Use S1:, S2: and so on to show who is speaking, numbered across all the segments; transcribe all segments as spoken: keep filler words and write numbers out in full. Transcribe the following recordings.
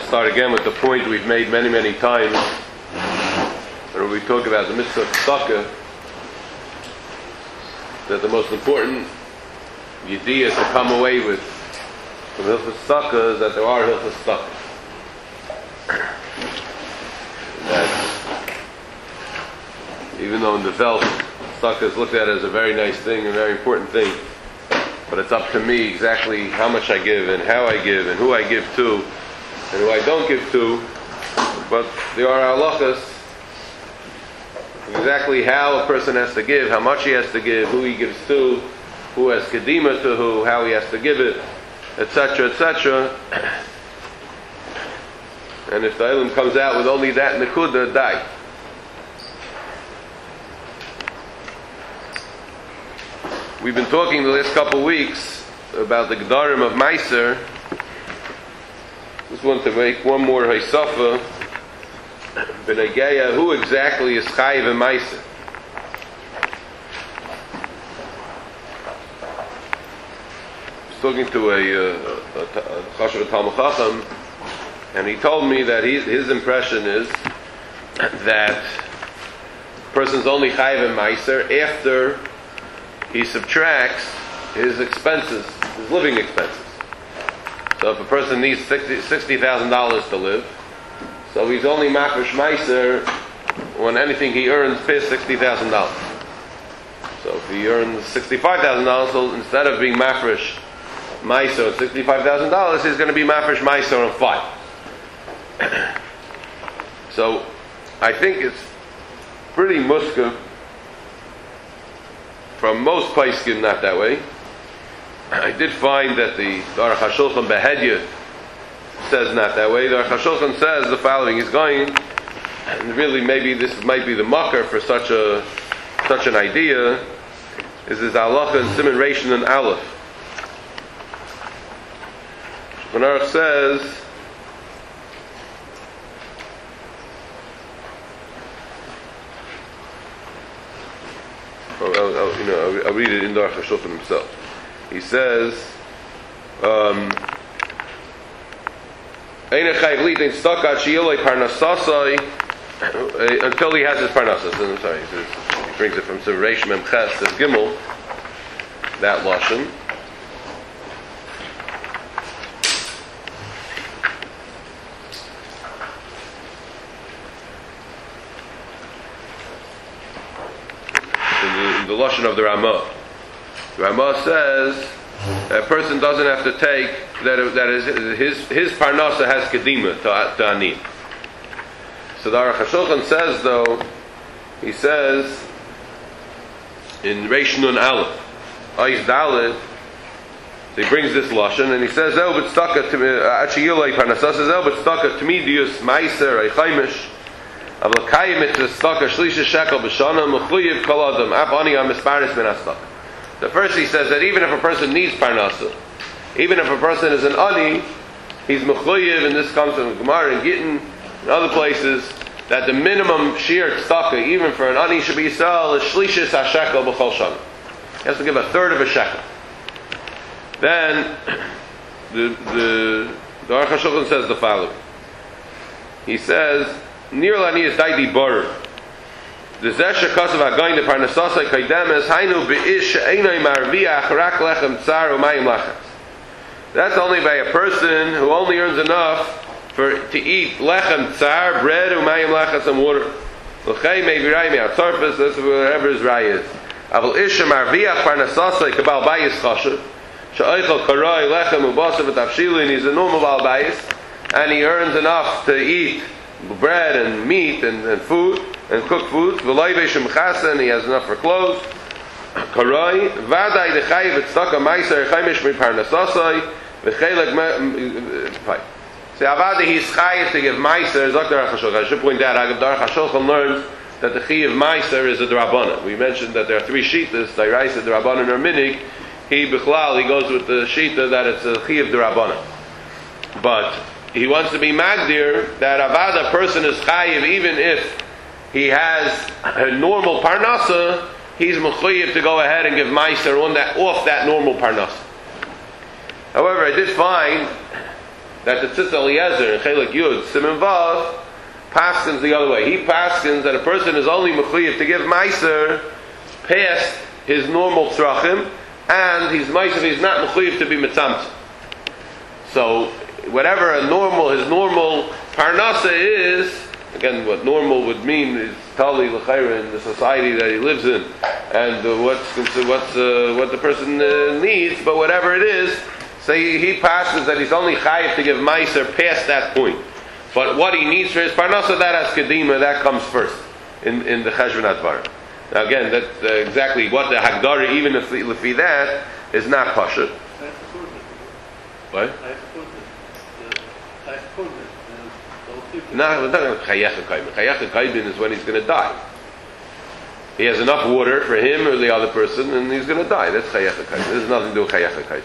S1: start again with the point we've made many, many times when we talk about the mitzvah of tzedakah, that the most important idea to come away with from Hilchos Tzedakah is that there are Hilchos Tzedakah. That even though in the Welt tzedakah is looked at as a very nice thing, a very important thing, but it's up to me exactly how much I give and how I give and who I give to and who I don't give to. But there are halachas exactly how a person has to give, how much he has to give, who he gives to, who has kedima to who, how he has to give it, et cetera, et cetera. And if the ilm comes out with only that nekuda, die. We've been talking the last couple of weeks about the Gedarim of Meiser. Just want to make one more Haysafa. B'negeya, who exactly is Chayiv and Meiser? I was talking to a Chashav Talmud Chacham, and he told me that he, his impression is that a person's only Chayiv and Meiser after he subtracts his expenses, his living expenses. So if a person needs sixty thousand dollars to live, so he's only mafresh meiser when anything he earns pays sixty thousand dollars. So if he earns sixty-five thousand dollars, so instead of being mafresh meiser on sixty-five thousand dollars, he's going to be mafresh meiser on five. So I think it's pretty muska. From most poskim, not that way. I did find that the Aruch HaShulchan Behedya says not that way. The Aruch HaShulchan says the following: he's going, and really maybe this might be the mucker for such a such an idea, is this halacha and Siman Reishin and Aleph. When Aruch says, I'll, I'll, you know, I'll, I'll read it in the Aruch HaShulchan himself. He says, um, until he has his parnasas. I'm sorry, he, says, he brings it from Reish Mem Ches to Gimel, that lashon. The lashon of the Ramah. The Ramah says a person doesn't have to take that. That is his his parnasa has kedima to, to ani. So the Aruch HaShulchan says though, he says in Reish Nun Aleph, Ois Dalet, so he brings this lashon and he says, "El b'tzedakah to achiyulei parnasa says El b'tzedakah tmidius meiser eichaimish." The first he says that even if a person needs parnasa, even if a person is an ani, he's mechuyev, and this comes from Gemara and Gittin and other places, that the minimum sheer tzedakah, even for an ani, should be yisrael is shlishis hashekel b'chol shana. He has to give a third of a shekel. Then the the the Aruch HaShulchan says the following. He says, Nir lani is daidi bar. The zesha kasav again the parnasasai kaidemes hainu beish she'enoi marviach rak lechem tsar umayim lachas. That's only by a person who only earns enough for to eat lechem tsar, bread, umayim lachas, and water. L'chei mevirai me'atzarpes. That's whatever his rai is. Aval isha marviach parnasasai kabal bayis chashav she'oichel karai lechem ubasav v'tavshilin. He's a normal bal bayis, and he earns enough to eat bread and meat and, and food and cooked foods. And he has enough for clothes. Karai vaday the chayiv tzedakah meiser chaimish miparnasasai v'cheleg. See, avada he's chayiv to give meiser. Doctor Aruch HaShulchan, I should point out, Aruch HaShulchan learns that the chayiv meiser is a drabana. We mentioned that there are three shitas: Dairaisa, Drabanan, or Minig. He bichlal he goes with the shita that it's a chayiv drabana, but he wants to be magdir that avada person is chayiv even if he has a normal parnasa. He's mechuyev to go ahead and give meiser on that off that normal parnasa. However, I did find that the Tzitz Eliezer in Chelik Yud Siman Vav paskins the other way. He paskins that a person is only mechuyev to give meiser past his normal tzrachim, and he's meiser he's not mechuyev to be mitzamtzim. So whatever a normal his normal parnasa is, again, what normal would mean is tali l'chayra in the society that he lives in, and uh, what's what's uh, what the person uh, needs. But whatever it is, say he passes that he's only chayiv to give meiser past that point. But what he needs for his parnasa, that as kedima, that comes first in, in the cheshbon advar. Now again, that's uh, exactly what the hagdara, even if lefi that, is not pashut. What? No, we're talking about chayecha kaibin. Chayecha kaibin is when he's going to die. He has enough water for him or the other person, and he's going to die. That's chayecha kaibin. There's nothing to do with chayecha kaibin.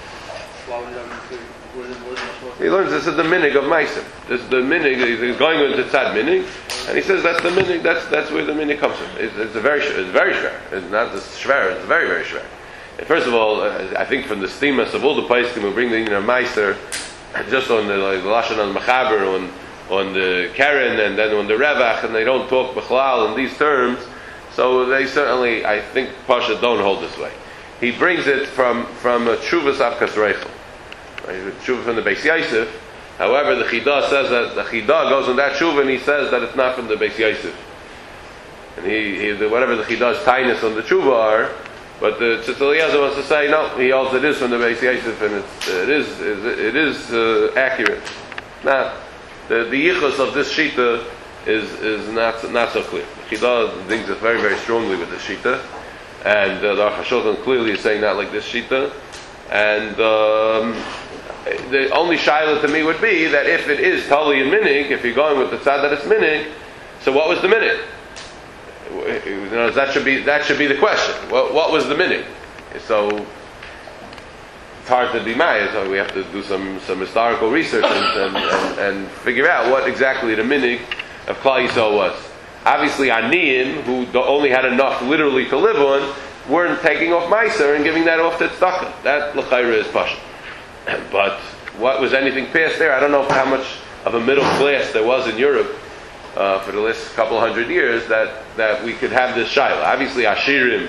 S1: He learns this is the minig of Meisim. This is the minig. He's going into tzad minig, and he says that's the minig. That's that's where the minig comes from. It's, it's a very it's very shver. It's not just shver. It's very very shver. And first of all, uh, I think from the stemas of all the places who bring the inner Meister, just on the like, lashon al machaber, on on the karen, and then on the revach, and they don't talk b'chlal in these terms. So they certainly, I think, Pasha don't hold this way. He brings it from from a Tshuvas Avkas Reichel. Tshuva from the Beis Yosef. However, the Chidah says that the Chidah goes on that Tshuva and he says that it's not from the Beis Yosef. And he, he the, whatever the Chidah's tinus on the Tshuva are, but the Tzitz Eliezer wants to say no. He holds it is from the Beis Yosef, and it's, it is it is uh, accurate. Now, the the yichus of this shita is is not not so clear. The Chidah thinks it very very strongly with the shita, and uh, the Aruch HaShulchan clearly is saying not like this shita, and. Um, The only shaila to me would be that if it is tali and minig, if you're going with the tzad that it's minig, so what was the minig? You know, that should be that should be the question. What, what was the minig? So it's hard to deny. So we have to do some, some historical research and, and, and, and figure out what exactly the minig of Klal Yisrael was. Obviously, Aniyim, who only had enough literally to live on, weren't taking off meiser and giving that off to tzedakah. That l'chayra is pashut. But what was anything past there? I don't know how much of a middle class there was in Europe uh, for the last couple hundred years that, that we could have this shaila. Obviously, Ashirim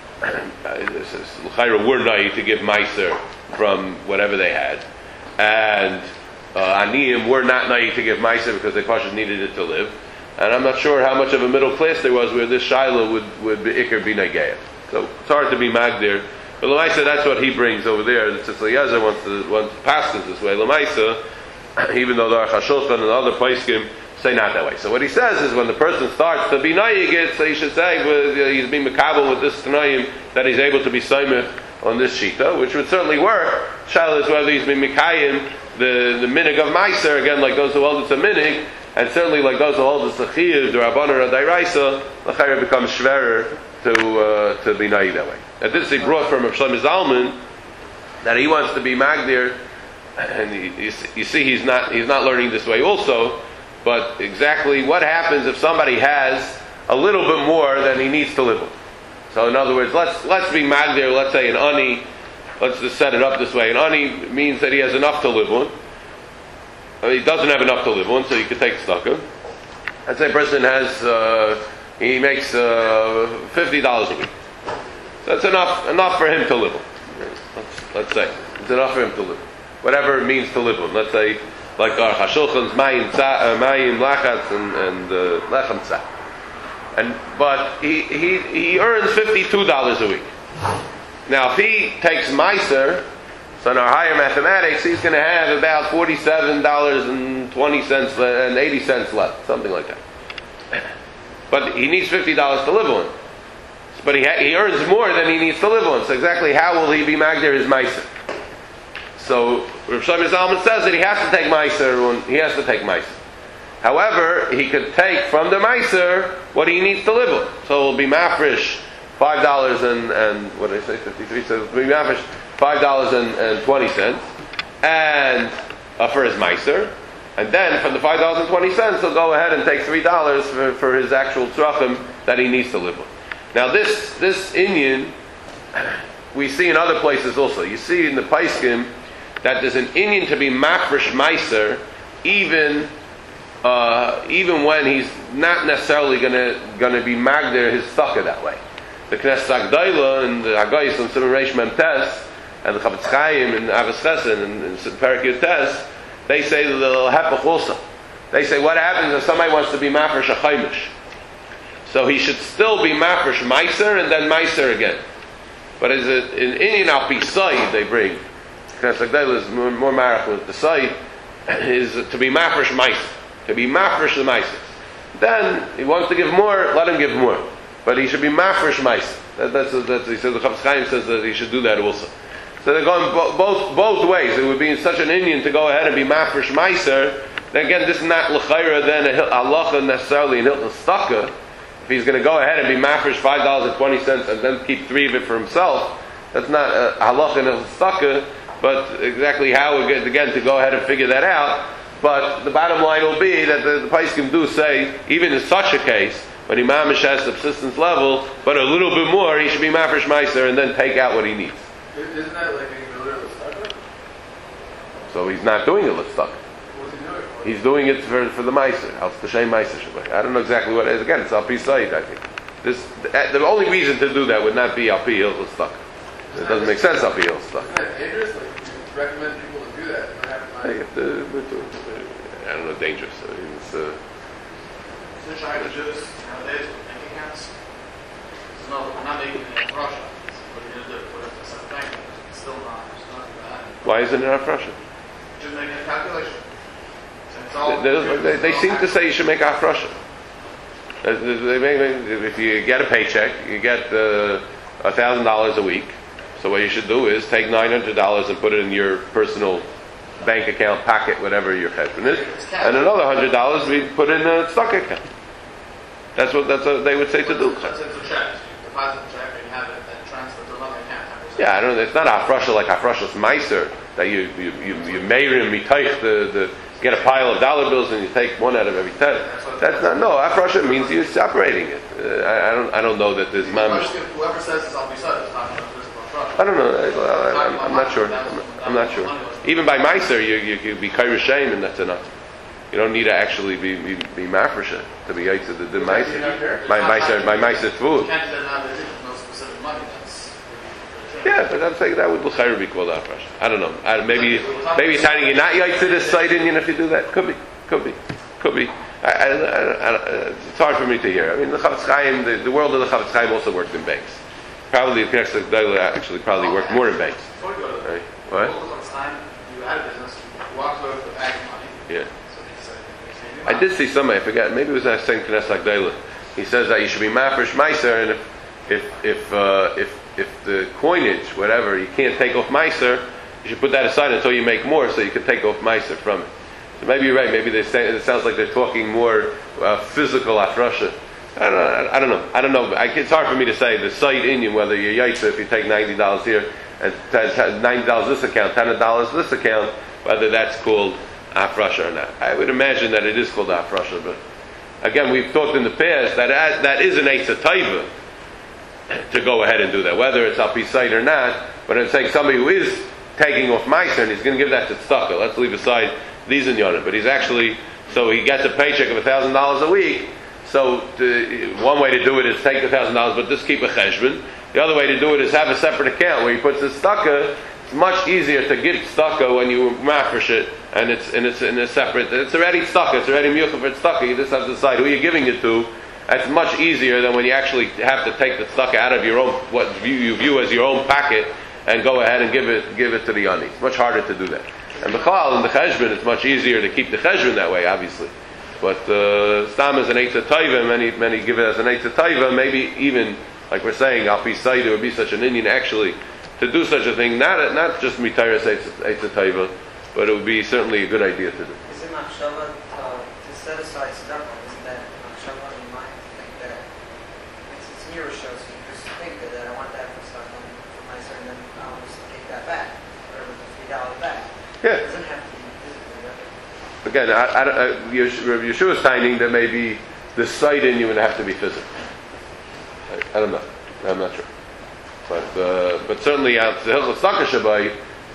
S1: uh, were naive to give meiser from whatever they had, and uh, Aniyim were not naive to give meiser because they probably needed it to live. And I'm not sure how much of a middle class there was where this shaila would would be ikar bina geya. So it's hard to be magdir. But Lamaisa, that's what he brings over there. The Tzitz Eliezer wants to, wants to pass this way. Lamaisa, even though the Aruch HaShulchan and other poskim say not that way. So what he says is when the person starts to be nayigit, so he should say well, he's being makabel with this tanaim that he's able to be soymech on this shita, which would certainly work. Shaila is whether he's been mikayim the the minig of meiser again, like those who hold it's a minig, and certainly like those who hold it's a chiyuv, the rabbanon or dairaisa, the chayra becomes shverer to uh, to be naive that way. Now this he brought from Rav Shlomo Zalman that he wants to be magdir, and he, you, you see he's not he's not learning this way also. But exactly what happens if somebody has a little bit more than he needs to live on? So in other words, let's let's be magdir. Let's say an ani. Let's just set it up this way. An ani means that he has enough to live on. I mean, he doesn't have enough to live on, so you could take tzedakah. Let's say a person has uh, he makes uh, fifty dollars a week. That's enough enough for him to live on. Let's, let's say it's enough for him to live on. Whatever it means to live on. Let's say like our Hashulchan's mayim mayim lachatz and and uh, lechem tzah. And but he he he earns fifty-two dollars a week. Now if he takes meiser, so in our higher mathematics, he's going to have about forty-seven dollars and twenty cents and eighty cents left, something like that. But he needs fifty dollars to live on. But he ha- he earns more than he needs to live on. So exactly how will he be magdir his meiser? So Rav Shlomo Zalman says that he has to take meiser. He has to take meiser. However, he could take from the meiser what he needs to live on. So it will be mafresh five dollars and and what did I say fifty-three? So it will be mafresh five dollars and, and twenty cents, and uh, for his meiser. And then from the five dollars and twenty cents, he'll go ahead and take three dollars for, for his actual tzrachim that he needs to live on. Now this this inyan we see in other places also. You see in the Paiskim that there's an inyan to be mafresh meiser, even uh, even when he's not necessarily gonna gonna be magder his sukkah that way. The Knesset Agdayla and the Hagayis on Simon Reish Mem Tes and the Chavetz Chaim and Avos Chesed and, and Perek Yud Tes, they say the hepech also. They say what happens if somebody wants to be mafresh a chaimish? So he should still be mafresh meiser and then meiser again. But is it in Inyan al pi Said they bring? Knesset Agdayla is more, more marach with the Said is to be mafresh meiser, to be mafresh the meiser. Then he wants to give more, let him give more. But he should be mafresh meiser. That, that's, that's, he says the Chavetz Chaim says that he should do that also. So they're going bo- both both ways. It would be in such an Inyan to go ahead and be mafresh meiser. Then again, this is not l'chayra then a halacha necessarily in Hilton Staka. If he's going to go ahead and be mafresh five dollars and twenty cents and then keep three of it for himself, that's not a halacha in Hilton Staka. But exactly how again, again to go ahead and figure that out. But the bottom line will be that the, the Paiskim do say, even in such a case, when he mamish has subsistence level, but a little bit more, he should be mafresh meiser and then take out what he needs.
S2: Isn't that like being a little stuck?
S1: So he's not doing it with stuck.
S2: What's he doing it for?
S1: He's doing it for, for the meiser. Else the shem meiser should be. I don't know exactly what it is. Again, it's al pi Said, I think. This the only reason to do that would not be al pi hilchos stuck. It doesn't make sense al pi hilchos stuck.
S2: Isn't that dangerous? Like, you recommend people to do that. What happens?
S1: Hey, if the- but, uh, I don't know, dangerous. I mean, it's, uh,
S3: They're trying to do this nowadays with bank accounts. There's no, we're not making it in Russia. What are you going to do? What if it's a bank? It's still not. It's not bad.
S1: why isn't it not Russia?
S3: Just making a calculation. So it's all-
S1: They, they, they seem to say you should make afrasha. They make, if you get a paycheck, you get a uh, thousand dollars a week. So what you should do is take nine hundred dollars and put it in your personal bank account, pocket, whatever your cheshbon is, and another hundred dollars we put in a stock account. That's what that's what they would say to do.
S3: That's it's a check. You deposit the check and you have it then transferred to another account.
S1: Yeah, I don't know. It's not afrasha like afrasha's meiser that you you you you meir and mitaych the the get a pile of dollar bills and you take one out of every ten. That's not no. Afrasha means you're separating it. Uh, I, I don't I don't know that there's mamish.
S3: Whoever says this, I'll be sorry. It's not going to
S1: I don't know. I, I, I'm, I'm not sure. I'm, I'm not sure. Even by meiser, you you you be kair shame, and that's enough. You don't need to actually be be, be mafresha to be yaitz the the meiser. My meiser, my meiser food.
S3: You can't say now there's no specific money. That's
S1: Yeah, but I'm saying that would l'chayr be called afresh. I don't know. I, maybe maybe it's hiding you're not yaitz to this side Indian if you do that. Could be. Could be. Could be. I, I, I, I, it's hard for me to hear. I mean, the Chavetz Chaim, the, the world of the Chavetz Chaim also worked in banks. Probably the Knesset Agdayla actually probably worked more in banks.
S3: before you go to the
S1: Right. What?
S3: All the time you had a business, you walked away with the bag of money.
S1: Yeah.
S3: So they said, they
S1: I
S3: say,
S1: did see somebody, I forget, maybe it was that same Knesset Agdayla. He says that you should be mafresh meiser, and if if if uh, if if the coinage, whatever, you can't take off meiser, you should put that aside until you make more, so you can take off meiser from it. So maybe you're right. Maybe they say it sounds like they're talking more uh, physical afrasha. I don't know. I don't know. I don't know. I, it's hard for me to say the site Indian whether you're yaitza if you take ninety dollars here and ninety dollars this account, ten dollars this account, whether that's called afrasha or not. I would imagine that it is called afrasha, but again, we've talked in the past that that is an eitzah taiva to go ahead and do that, whether it's al pi site or not. But I'm saying somebody who is taking off meiser and he's going to give that to tzedakah. Let's leave aside these in yonah, but he's actually so he gets a paycheck of a thousand dollars a week. So to, one way to do it is take the thousand dollars, but just keep a cheshbon. The other way to do it is have a separate account where he puts his tzedakah. It's much easier to give tzedakah when you mafresh it, and it's and it's in a separate. It's already tzedakah. It's already miyuchah for tzedakah. You just have to decide who you're giving it to. It's much easier than when you actually have to take the tzedakah out of your own what you view as your own pocket and go ahead and give it give it to the ani. It's much harder to do that. And b'chal in the cheshbon, it's much easier to keep the cheshbon that way, obviously. But uh, stam as an eitzah taiva, many many give it as an eitzah taiva. Maybe even like we're saying, al pi site, it would be such an Indian actually to do such a thing. Not not just mitayras eitzah taiva, but it would be certainly a good idea to do.
S4: Is it machshava uh, to set aside tzedakah? Isn't that machshava in your mind? Think that it's, it's in your show, so you just think that I want that for tzedakah for my son, and then I'll just take that back, or with the three dollar back.
S1: Yeah.
S4: It doesn't have to be physically. Right?
S1: Again, I, I, I, Yeshua is finding that maybe the sight in you would have to be physical. I, I don't know. I'm not sure. But uh, but certainly, out the Hilchos Tzedakah Shabbai,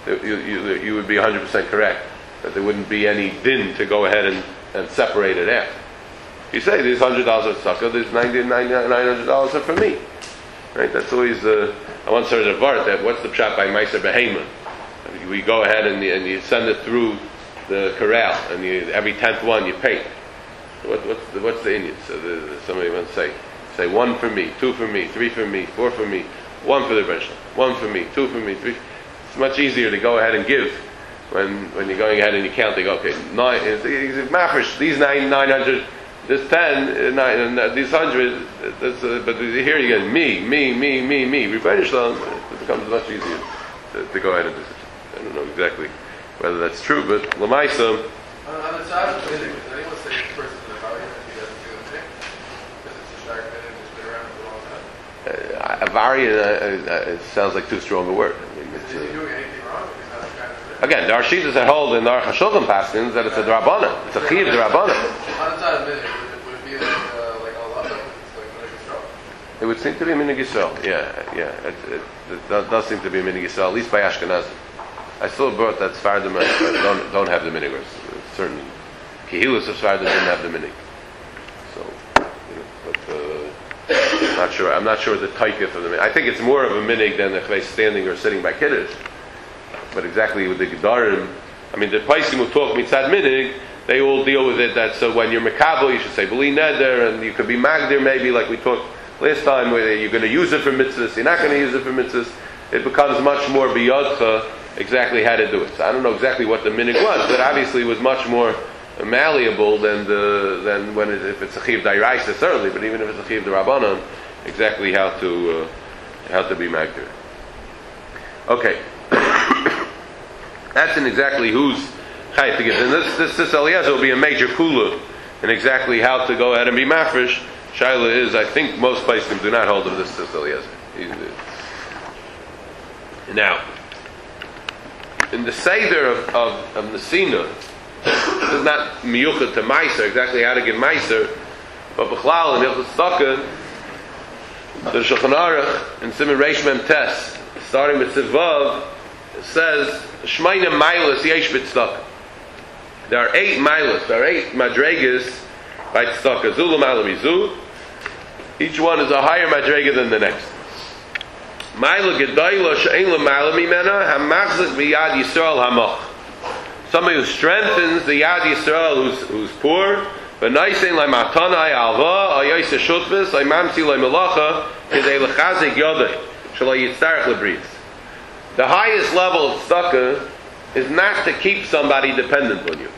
S1: you, you, you would be one hundred percent correct that there wouldn't be any din to go ahead and, and separate it out. You say there's one hundred dollars of tzedakah, there's ninety-nine hundred dollars are for me. Right? That's always the. I once heard a vart that what's the pshat by Meiser Behema? We go ahead and you, and you send it through the corral, and you, every tenth one you pay. So what, what's the what's the Indian? So the, the, somebody wants to say say one for me, two for me, three for me, four for me, one for the Rebbe, one for me, two for me, three. It's much easier to go ahead and give when when you're going ahead and you count. They go, okay, nine. It's, it's mafresh. These nine nine hundred. This ten, uh, nine, uh, these hundred, that's, uh, but here you get me, me, me, me, me. Rebbeinu Shalom, it becomes much easier to, to go ahead and do it. I don't know exactly whether that's true, but Lamaisa.
S2: On the side of the minute, does anyone say this person's in a hurry if he doesn't do the minute? Because it's a shark minute and it's been around for a long time.
S1: Uh, Avari uh, uh, it sounds like too strong a word. I mean, it's,
S2: Is he
S1: uh,
S2: doing anything wrong? He's not the kind of minute.
S1: again, there are shittas that hold in the Aruch HaShulchan Paskins that it's a drabana. It's a chiv drabana.
S2: On the side of the minute, would it, would it be like, uh, like a lot of it's like Minhag Yisrael?
S1: It would seem to be a Minhag Yisrael. Yeah, yeah. It, it, it does, does seem to be a Minhag Yisrael, at least by Ashkenazim. I still brought that Sfardim don't don't have the Minhag. Certain Kehillas of Sfardim didn't have the Minhag. So, you know, but uh, not sure. I'm not sure the taikif of the Minhag. I think it's more of a Minhag than the Chvei standing or sitting by Kiddush. But exactly with the Gedarim, I mean, the Paiskim who talk Mitzad Minhag, they all deal with it that so when you're Mekabel, you should say B'li Neder, and you could be Magdir maybe, like we talked last time, where you're going to use it for mitzvahs, you're not going to use it for mitzvahs. It becomes much more biyodcha exactly how to do it. So I don't know exactly what the minhag was, but obviously it was much more malleable than the than when it, if it's a chiv d'iraisa certainly, but even if it's a chiv d'rabanan, exactly how to uh, how to be magdir. Okay. That's in exactly who's chayav to give. And this this, this Eliezer will be a major kula in exactly how to go ahead and be mafresh. Shaila is, I think most places do not hold of this this Eliezer. Now, in the Seder of, of, of Nesina, this is not miyuchad to Meiser, exactly how to give Meiser, but B'chlal in Hilchos Tzedakah, the Shulchan Aruch in Siman Reish Mem Tes, starting with Sivav, says Shmeina Mailas Yesh B'Tzedakah. There are eight Mailas, there are eight Madregas by Tzedakah. Zulu Malamizu. Each one is a higher Madrega than the next. Maila Gedayla She'en La Maila Mimena HaMachzik B'Yad Yisrael HaMach. Somebody who strengthens the Yad Yisrael who's, who's poor. V'naisein L'Matana Alva Ayayse Shutvis Aymamsi L'Melacha Kedei L'Chazik Yodei Shelo Yitzarech L'Bris. The highest level of tzedakah is not to keep somebody dependent on you.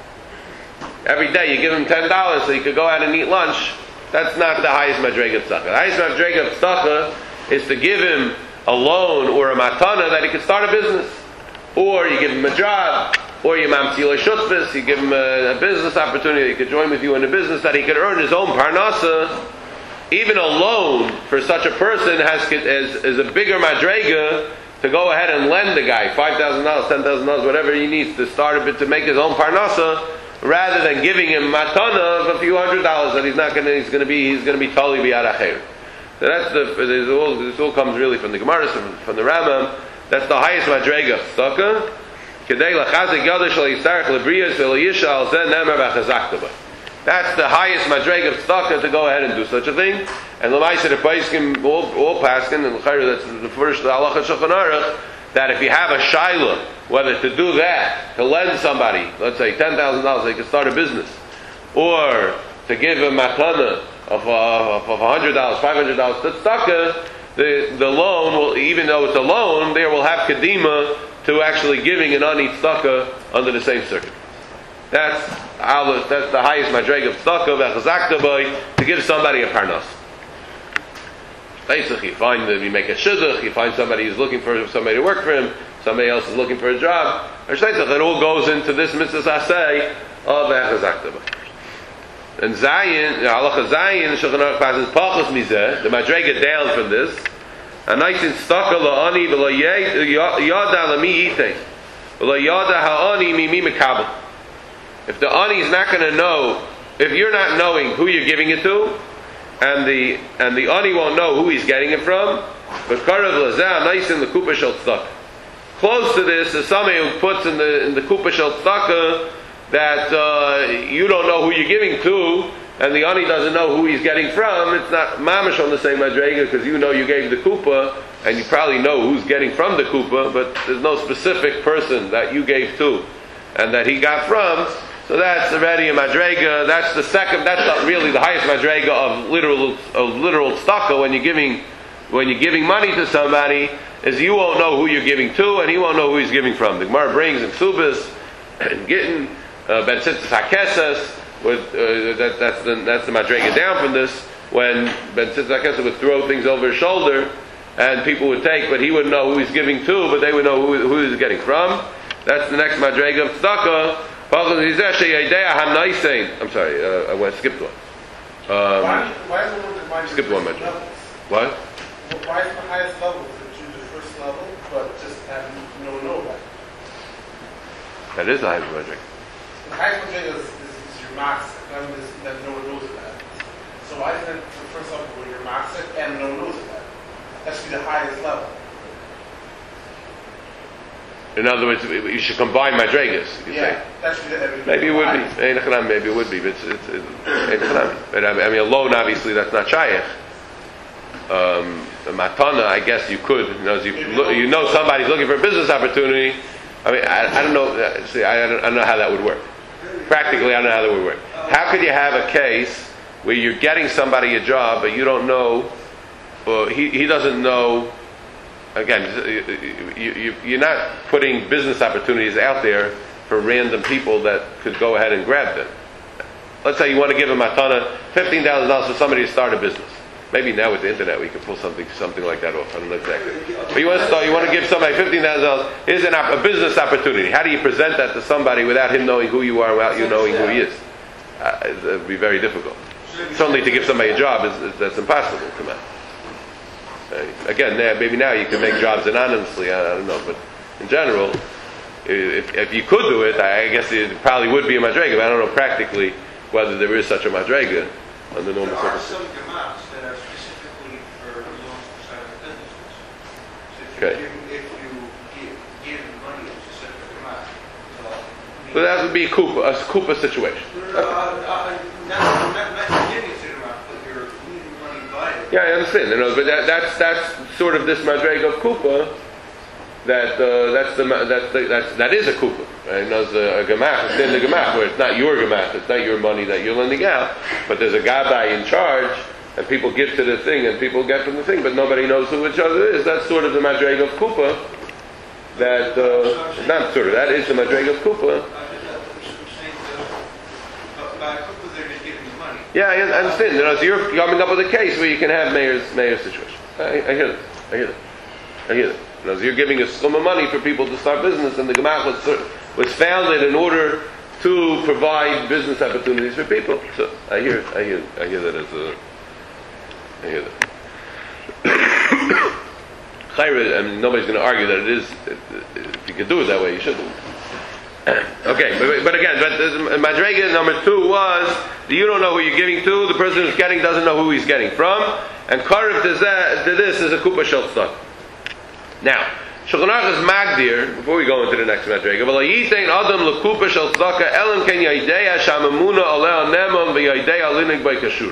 S1: Every day you give him ten dollars so you could go out and eat lunch. That's not the highest madrega of tzedakah. The highest madrega of tzedakah is to give him a loan or a matana that he could start a business. Or you give him a job, or you mamtzilay shutbis, you give him a, a business opportunity, he could join with you in a business that he could earn his own parnasa. Even a loan for such a person has is, is a bigger madrega to go ahead and lend the guy five thousand dollars, ten thousand dollars, whatever he needs to start a bit to make his own parnasa, rather than giving him matana of a few hundred dollars that he's not going to, he's going to be, he's going to be totally biyad acher. So that's the, this all, this all comes really from the Gemara, from, from the Rambam. That's the highest madrega of tzedakah. Kedei lachazik yadash lo yistarach lebriyas v'lo yishal zen nemer v'chazakta. That's the highest madrega of tzedakah to go ahead and do such a thing. And l'maisa the paiskim all, all paskin, and l'chayr that's the first halacha Shulchan Aruch, that if you have a shaila, whether to do that, to lend somebody, let's say ten thousand dollars, they can start a business, or to give a matana of uh, of one hundred dollars, five hundred dollars to tzedakah, the the loan will, even though it's a loan, there will have kedima to actually giving an ani tzedakah under the same circuit. That's that's the highest madrega of tzedakah v'chazakta boy, to give somebody a parnas. Basically, you find that you make a shidduch, you find somebody who's looking for somebody to work for him, somebody else is looking for a job. It all goes into this mitzvah asay of v'chazakta boy. And Zayin, halacha Zayin, Shulchan Aruch passes pachos mizeh, the madrega down from this. And nice in tzedakah la'ani v'lo yada l'mi yitei v'lo yada ha'ani mimi mekabel. If the ani is not going to know, if you're not knowing who you're giving it to, and the and the ani won't know who he's getting it from, but karav lazeh nice in the kupa shel tzedakah. close to this is somebody who puts in the in the kupa shel tzedakah that uh, you don't know who you're giving to, and the ani doesn't know who he's getting from. It's not mamash on the same madrega because you know you gave the kupa, and you probably know who's getting from the kupa, but there's no specific person that you gave to and that he got from. So that's already a madrega. That's the second. That's not really the highest madrega of literal of literal tzedakah when you're giving when you're giving money to somebody. Is you won't know who you're giving to, and he won't know who he's giving from. The Gemara brings in Subas and Gittin Ben Tzitzis Hakesas. With uh, that, that's the that's the madrega down from this when Ben Tzitzis Hakesas would throw things over his shoulder, and people would take, but he wouldn't know who he's giving to, but they would know who, who he's getting from. That's the next madrega of tzedakah. I'm sorry, uh, I went skipped one. Um,
S2: why, why is the one that might
S1: skipped one madrega. What?
S2: Why is the highest level? Is it choose the first level, but just have no know about it?
S1: That is the highest madrega.
S2: The highest madrega is, is, is your max, that means that no one knows about it. So why isn't it the first level where you're max and no one knows about it? That should be the highest level.
S1: In other words, you should combine madregas. You
S2: Yeah,
S1: say.
S2: that should be the
S1: Maybe it would be. Maybe it would be. But it's, it's, it's, but I mean, alone, obviously, that's not shayach. Um, matana, I guess you could. You know, as you, look, you know somebody's looking for a business opportunity. I mean, I, I don't know. See, I don't, I don't know how that would work. Practically, I don't know how that would work. How could you have a case where you're getting somebody a job, but you don't know, or he, he doesn't know? Again, you, you, you're not putting business opportunities out there for random people that could go ahead and grab them. Let's say you want to give a matana fifteen thousand dollars for somebody to start a business. Maybe now with the internet we can pull something something like that off. I don't know exactly. But you want to start, you want to give somebody fifteen thousand dollars. Here's an, a business opportunity. How do you present that to somebody without him knowing who you are, without you knowing who he is? Uh, it would be very difficult. Certainly to give somebody a job is, is that's impossible to me. Uh, again, maybe now you can make jobs anonymously. I, I don't know, but in general, if, if you could do it, I guess it probably would be a madrega. But I don't know practically whether there is such a madrega under normal circumstances.
S5: There are some gamas that are specifically for loans for side businesses. So if
S1: Okay.
S5: you, give, if you give, give money to specific gamas,
S1: So that would be a kupa, a kupa situation.
S5: uh, uh, not, not, not giving it to them, but you're leaving money by it.
S1: Yeah, I understand. You know, but that, that's that's sort of this madrega of kupa. That uh, that's the that's the, that's that is a kupa. Right? You know, it's a, a gemach. It's in the gemach where it's not your gemach. It's not your money that you're lending out. But there's a gabbai in charge, and people give to the thing, and people get from the thing, but nobody knows who each other is. That's sort of the madrega of kupa. That uh, not sort of that is the madrega of kupa. Yeah, I I understand. You know, so you're coming up with a case where you can have mayor's mayor's situation. I, I hear that. I hear that. I hear that. You know, so you're giving a sum of money for people to start business, and the gemach was was founded in order to provide business opportunities for people. So I hear, I hear, I hear that as a, I hear that. Chayra, I mean, nobody's going to argue that it is. If you can do it that way, you should do it. Okay, but, but again, but madrega number two was that you don't know who you're giving to. The person who's getting doesn't know who he's getting from. And karev to that to this is a kupa shel tzedakah. Now, Shulchan Aruch is magdir. Before we go into the next madrega, v'lo yitein adam lekupa shel tzedakah elam ken yaidei shamamuna aleh anemon v'yaidei alinig by kashur.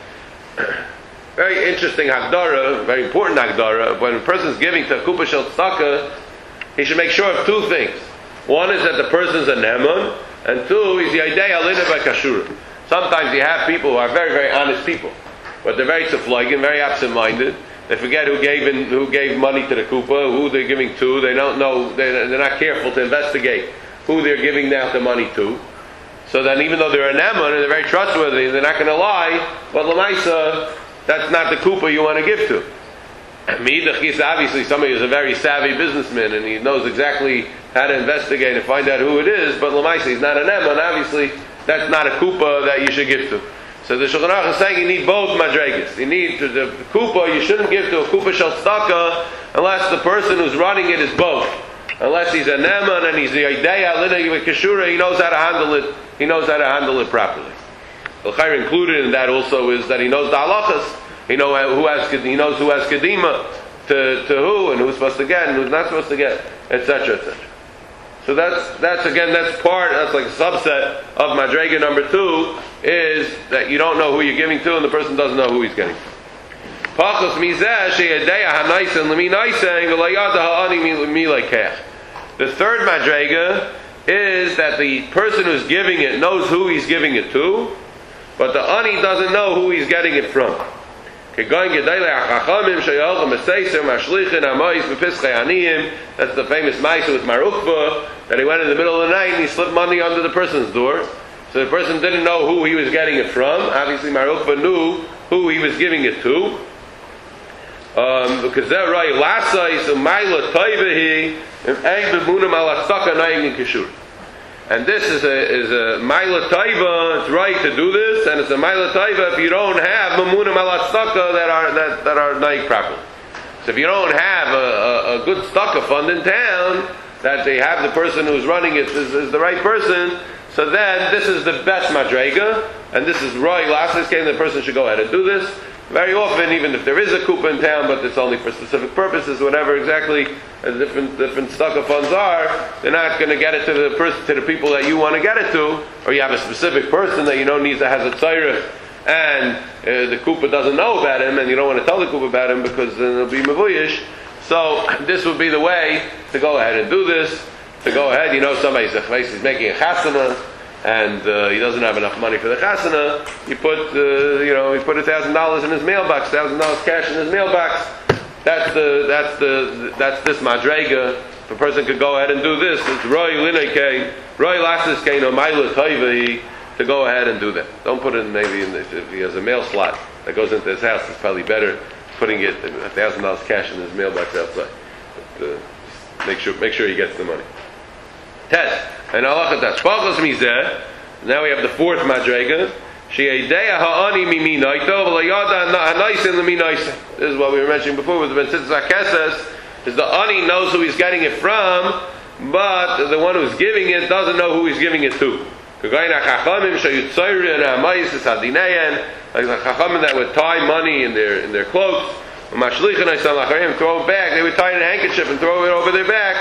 S1: Very interesting hagdara, very important hagdara. When a person is giving to a kupa shel tzedakah, he should make sure of two things. One is that the person's a neman, and two is the idea alinig by kashur. Sometimes you have people who are very, very honest people, but they're very tzuflagen, very absent-minded. They forget who gave in, who gave money to the kupa, who they're giving to. They don't know. They're, they're not careful to investigate who they're giving out the money to. So then, even though they're a neman and they're very trustworthy, they're not going to lie. But lamaisa, that's not the kupa you want to give to. Meidach is obviously somebody who's a very savvy businessman and he knows exactly how to investigate and find out who it is. But lamaisa, he's not a neman. Obviously, that's not a kupa that you should give to. So the Shulchan Aruch is saying you need both madregas. You need to the kupa. You shouldn't give to a kupa shel tzedakah unless the person who's running it is both. Unless he's a neman and he's the idea alinig kashura, he knows how to handle it. He knows how to handle it properly. The chayr included in that also is that he knows the halachas. He know who has he knows who has kedima to to who and who's supposed to get and who's not supposed to get. et cetera, et cetera. So that's that's again that's part that's like a subset of madrega number two is that you don't know who you're giving to and the person doesn't know who he's getting to. Pachos mizeh sheyedeya hanaisen leminaisen v'layada ha'ani milekech. The third madrega is that the person who's giving it knows who he's giving it to, but the ani doesn't know who he's getting it from. That's the famous Maisa with Marukva, that he went in the middle of the night and he slipped money under the person's door. So the person didn't know who he was getting it from. Obviously Marukva knew who he was giving it to. Um, because they're right, Lasai, so Maila Taivahi, and Egbemunam Alasaka Naing Kishur. And this is a is a Maila Taiva, it's right to do this, and it's a Maila Taiva if you don't have Mamunam Alasaka that are that, that are Naing properly. So if you don't have a, a, a good Staka fund in town, that they have the person who's running it is, is the right person, so then this is the best Madrega, and this is Roy Lasas came, the person should go ahead and do this. Very often, even if there is a kupa in town, but it's only for specific purposes, whatever exactly uh, different different staka funds are, they're not going to get it to the person, to the people that you want to get it to, or you have a specific person that you know needs to has a tzairah, and uh, the kupa doesn't know about him, and you don't want to tell the kupa about him because then it'll be mavuyish. So this would be the way to go ahead and do this. To go ahead, you know, somebody's he's making a chasana, and uh, he doesn't have enough money for the chasana. You put, uh, you know, he put a thousand dollars in his mailbox, thousand dollars cash in his mailbox. That's the, that's the, that's this madrega. If a person could go ahead and do this, it's roy lineke, roy lasses kein omayla toivahi, to go ahead and do that. Don't put it in maybe in this, if he has a mail slot that goes into his house, it's probably better putting it a thousand dollars cash in his mailbox outside. But, uh, make sure, make sure he gets the money. Ted. And Allah that's Pachos mizeh. Now we have the fourth madrega. Sheyedeya ha'ani miminaito v'layada ha'naisen leminaisen. This is what we were mentioning before with the Ben Sitzah Keses. Is the ani knows who he's getting it from, but the one who's giving it doesn't know who he's giving it to. Like the chachamim that would tie money in their in their cloaks. Throw it back. They would tie it in a handkerchief and throw it over their back.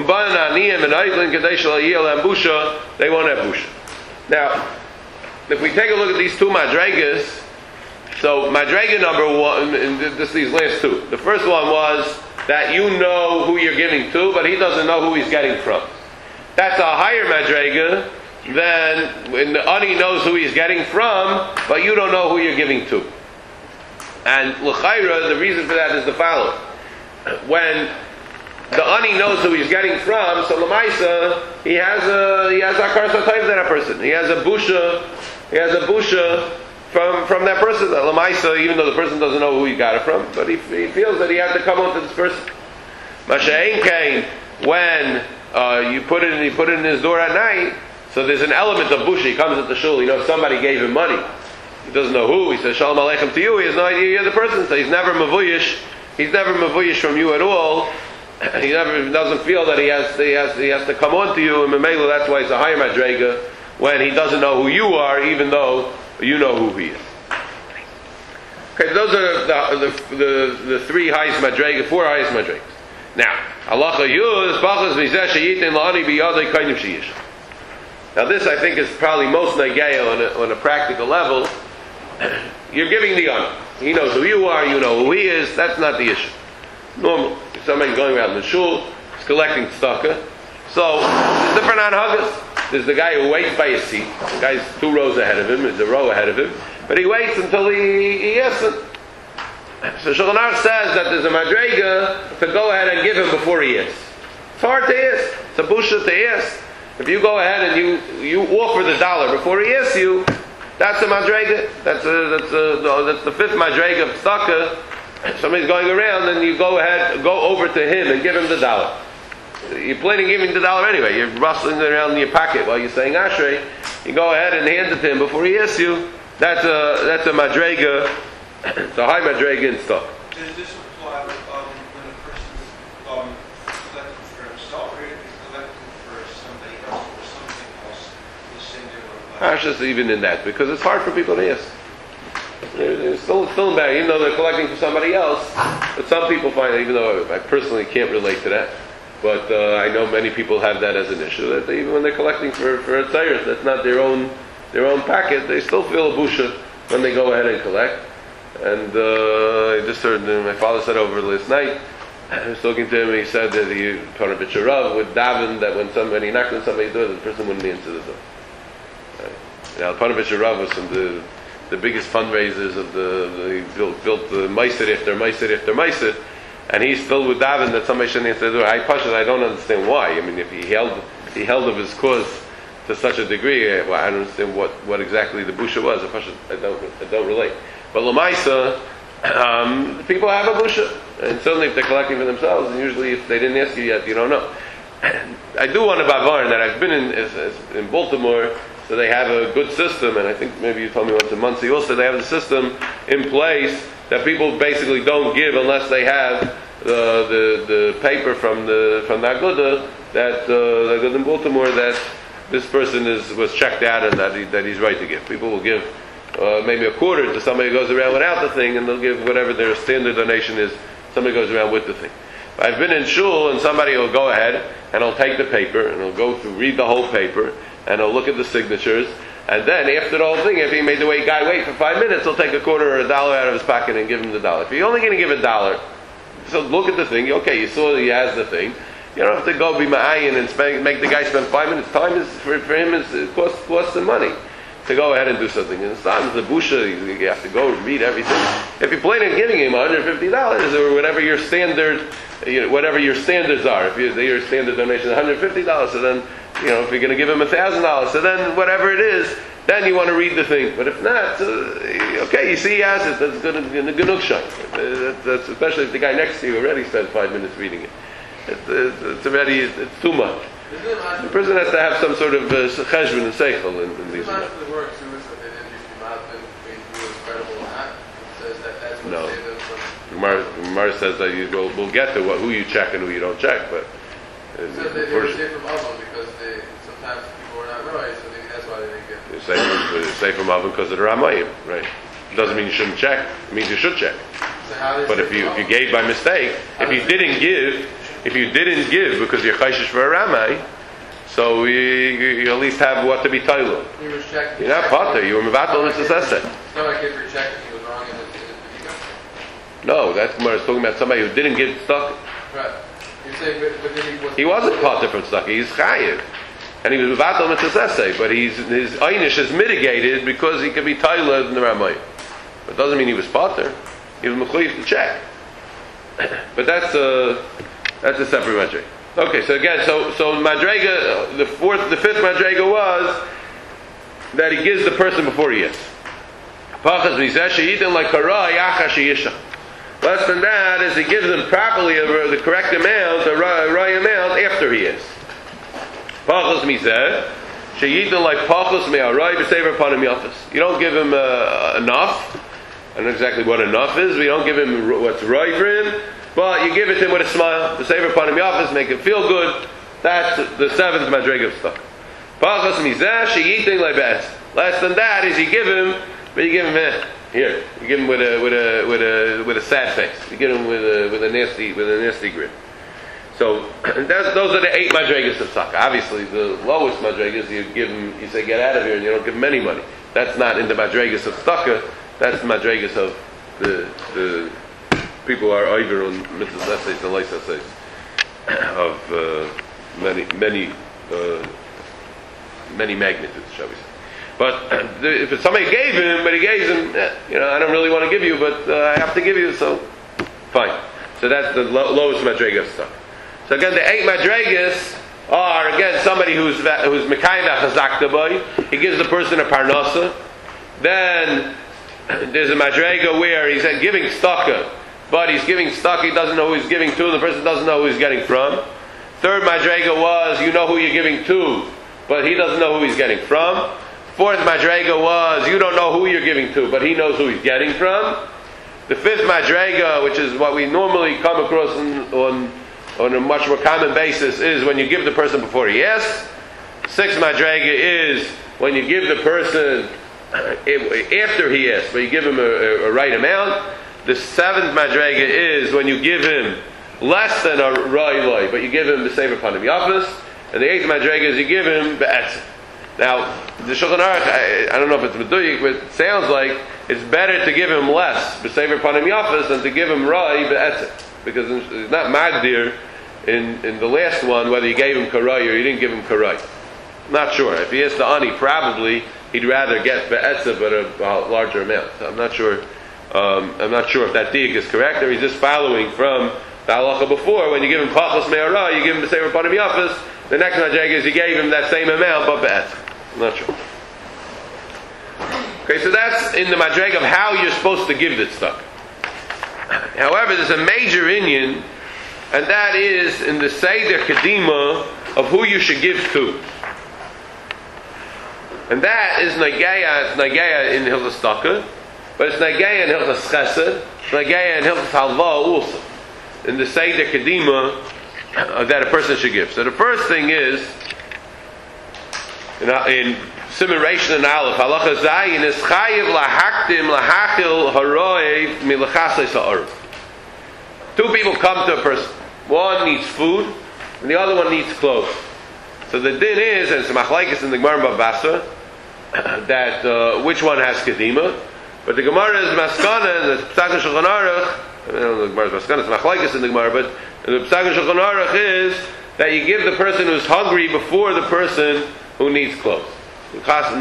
S1: They won't have busha. Now, if we take a look at these two madregas, so madrega number one, and this these last two. The first one was that you know who you're giving to, but he doesn't know who he's getting from. That's a higher madrega than when the ani knows who he's getting from, but you don't know who you're giving to. And l'chayra, the reason for that is the following: when the ani knows who he's getting from, so l'maisa he has a he has a karsa type to that person. He has a busha, he has a busha from from that person. That l'maisa, even though the person doesn't know who he got it from, but he, he feels that he has to come on to this person. Masha'en kain, when uh, you put it in, you put it in his door at night, so there's an element of busha. He comes at the shul, you know, somebody gave him money. He doesn't know who. He says Shalom Aleichem to you. He has no idea you're the person. So he's never mavuyish. He's never mavuyish from you at all. He never doesn't feel that he has he has he has to come on to you. And Memela, that's why it's a higher madrega when he doesn't know who you are, even though you know who he is. Okay, those are the the the, the three highest madrega, four highest madregas. Now, halacha yuz bachas mizeh sheyitin la'ani biyadei kainim sheyish. Now, this I think is probably most negaya on a, on a practical level. You're giving the honor. He knows who you are, you know who he is. That's not the issue. Normal. If somebody's going around the shul, he's collecting tzedakah. So, there's different anhagas. There's the guy who waits by his seat. The guy's two rows ahead of him, there's a row ahead of him. But he waits until he, he asks him. So, Shulchan Aruch says that there's a madrega to go ahead and give him before he asks. It's hard to ask. It's a busha to ask. If you go ahead and you, you offer the dollar before he asks you, that's a madrega. That's a, that's a, that's the fifth madrega of tzedakah. Somebody's going around, and you go ahead, go over to him and give him the dollar. You're planning on giving the dollar anyway. You're rustling it around in your pocket while you're saying ashrei. You go ahead and hand it to him before he asks you. That's a that's a madrega. It's a high madrega in tzedakah.
S5: Does this apply um, when a person's um, collecting for himself, or if he's collecting for somebody else or something else? He's saying they're
S1: Ash's even in that, because it's hard for people to ask. They're, they're still still bad, even though they're collecting for somebody else. But some people find, even though I personally can't relate to that, But uh, I know many people have that as an issue. That they, even when they're collecting for for a tzayir, that's not their own their own packet. They still feel a busha when they go ahead and collect. And uh, I just heard uh, my father said over last night. I was talking to him. He said that he Paravitcher Rav would daven that when somebody knocked on somebody's door, the person wouldn't answer the door. Right. Now Paravitcher Rav was from the the biggest fundraisers of the, the he built built the Meiser after Meiser after Meiser. And he still would daven that somebody shouldn't answer the door. I push it. I don't understand why. I mean, if he held, if he held of his cause to such a degree, well, I don't understand what, what exactly the busha was. I push it. I don't. I don't relate. But Lamaisa, um, people have a busha, and certainly if they're collecting for themselves, and usually if they didn't ask you yet, you don't know. I do want to bavar that I've been in in Baltimore, so they have a good system, and I think maybe you told me once a month. So also they have the system in place that people basically don't give unless they have the the, the paper from the from the Aguda that uh, the Aguda in Baltimore that this person is was checked out and that he, that he's right to give. People will give uh, maybe a quarter to somebody who goes around without the thing, and they'll give whatever their standard donation is. Somebody goes around with the thing. I've been in shul and somebody will go ahead and he'll take the paper and he'll go through read the whole paper and he'll look at the signatures. And then, after the whole thing, if he made the wait, guy wait for five minutes, he'll take a quarter or a dollar out of his pocket and give him the dollar. If you're only going to give a dollar, so look at the thing. Okay, you saw that he has the thing. You don't have to go be ma'ayin and spend, make the guy spend five minutes. Time is for, for him is it costs costs some money to go ahead and do something. And sometimes the busha, you, you have to go read everything. If you're planning on giving him one hundred fifty dollars or whatever your standard, you know, whatever your standards are, if you, your standard donation is one hundred fifty dollars, so then. You know, if you're going to give him a thousand dollars, so then whatever it is, then you want to read the thing. But if not, uh, okay, you see he has it. That's good in the Ganuk shine. Uh, that's especially if the guy next to you already spent five minutes reading it. It, uh, it's already it's too much. The person has to have some sort of cheshbon and seichel in, in these.
S6: Not the word too is that they didn't use the mouth and do a credible act. It says that that's what
S1: No.
S6: saved them from.
S1: Gemara, Gemara says that you will we'll get to what, who you check and who you don't check, but.
S6: It says they, they were saved from Avon because they sometimes people were not right, so they, that's why they didn't get.
S1: It's safe from, it's safe from oven because of the Ramayim, right? It doesn't mean you shouldn't check. It means you should check.
S6: So how they
S1: But if you if you gave by mistake, if you didn't give, if you didn't give because you're chayshish for a Ramay, so you, you, you at least have what to be tailu.
S6: he was checking.
S1: You're not potter. You were mevatel mitzvaseh.
S6: It's not like if you're checking, he was wrong in his in his
S1: No, that's Gemara is talking about somebody who didn't give stuck.
S6: Right. You're saying, but, but then he wasn't.
S1: He wasn't potter from stuck. He's chayiv, and he was mevatel mitzvaseh. But he's his einish is mitigated because he could be tailu in the Ramayim. But it doesn't mean he was potter. He was mechuyev to check. But that's a that's a separate madrega. Okay, so again, so so madrega, the fourth, the fifth madrega was that he gives the person before he is. Pachas mizeh sheyitin like kara yacha sheyisha. Less than that is he gives them properly the correct amount, the right amount after he is. Pachas mizeh sheyitin like pachas me'aray b'sever panim yafas. You don't give him uh, enough. I don't know exactly what enough is. We don't give him what's right for him, but you give it to him with a smile. The saver upon him office, make him feel good. That's the seventh madrega of stuff. Pachas mizeh sheyitin lebes. Less than that is you give him, but you give him eh, here. You give him with a with a with a with a sad face. You give him with a with a nasty with a nasty grin. So that's, those are the eight madregas of tzedakah. Obviously, the lowest madregas you give him, you say get out of here, and you don't give him any money. That's not in the madregas of tzedakah. That's the madregas of the the people who are over on mitzvahs essays and lice essays of uh, many many uh, many magnitudes, shall we say? But if it's somebody gave him, but he gave him, eh, you know, I don't really want to give you, but uh, I have to give you, so fine. So that's the lo- lowest madrega of stuff. So again, the eight madregas are again somebody who's who's mekayim v'chazakta boy. He gives the person a parnasa. Then there's a madrega where he's giving tzedakah, but he's giving tzedakah, he doesn't know who he's giving to, and the person doesn't know who he's getting from. Third madrega was, you know who you're giving to, but he doesn't know who he's getting from. Fourth madrega was, you don't know who you're giving to, but he knows who he's getting from. The fifth madrega, which is what we normally come across on, on, on a much more common basis, is when you give the person before he asks. Sixth madrega is when you give the person after he asks, but you give him a, a, a right amount. The seventh madrega is when you give him less than a Rai Loi, but you give him the Sefer Panim Yafas, and the eighth Madrega is you give him Be'etzim. Now, the Shulchan Aruch, I, I don't know if it's Meduyik, but it sounds like it's better to give him less B'Sefer Panim Yafas than to give him Rai Be'etzim, because it's not Magdir in, in the last one whether you gave him Karai or you didn't give him Karai. Not sure. If he is the Ani, probably he'd rather get Be'etzim but a, a larger amount. So I'm not sure. Um, I'm not sure if that diak is correct, or he's just following from the halacha before. When you give him pachos me'ara, you give him the same panim yafas. The next madrega is you gave him that same amount, but be'etzim. I'm not sure. Okay, so that's in the madrega of how you're supposed to give this stuff. However, there's a major inyan, and that is in the seder kedima of who you should give to. And that is nageya. It's nageya in Hilchos Taka. But it's Nageya and Hilchos Chesed, Nageya and Hilchos Halva also, in the Seder Kedima uh, that a person should give. So the first thing is, in, in Siman Reish and Aleph, Halacha Zayin is Chayiv lahaktim lahachil haroev milachasei sa'aruv. Two people come to a person. One needs food, and the other one needs clothes. So the din is, and it's a machlekes in the Gemara Bava Basra, that uh, which one has Kedima. But the Gemara is Maskana, and the Pesach Shulchan Aruch, I don't know the Gemara is Maskana, it's Machlekes in the Gemara, but the Pesach Shulchan Aruch is that you give the person who's hungry before the person who needs clothes. Now,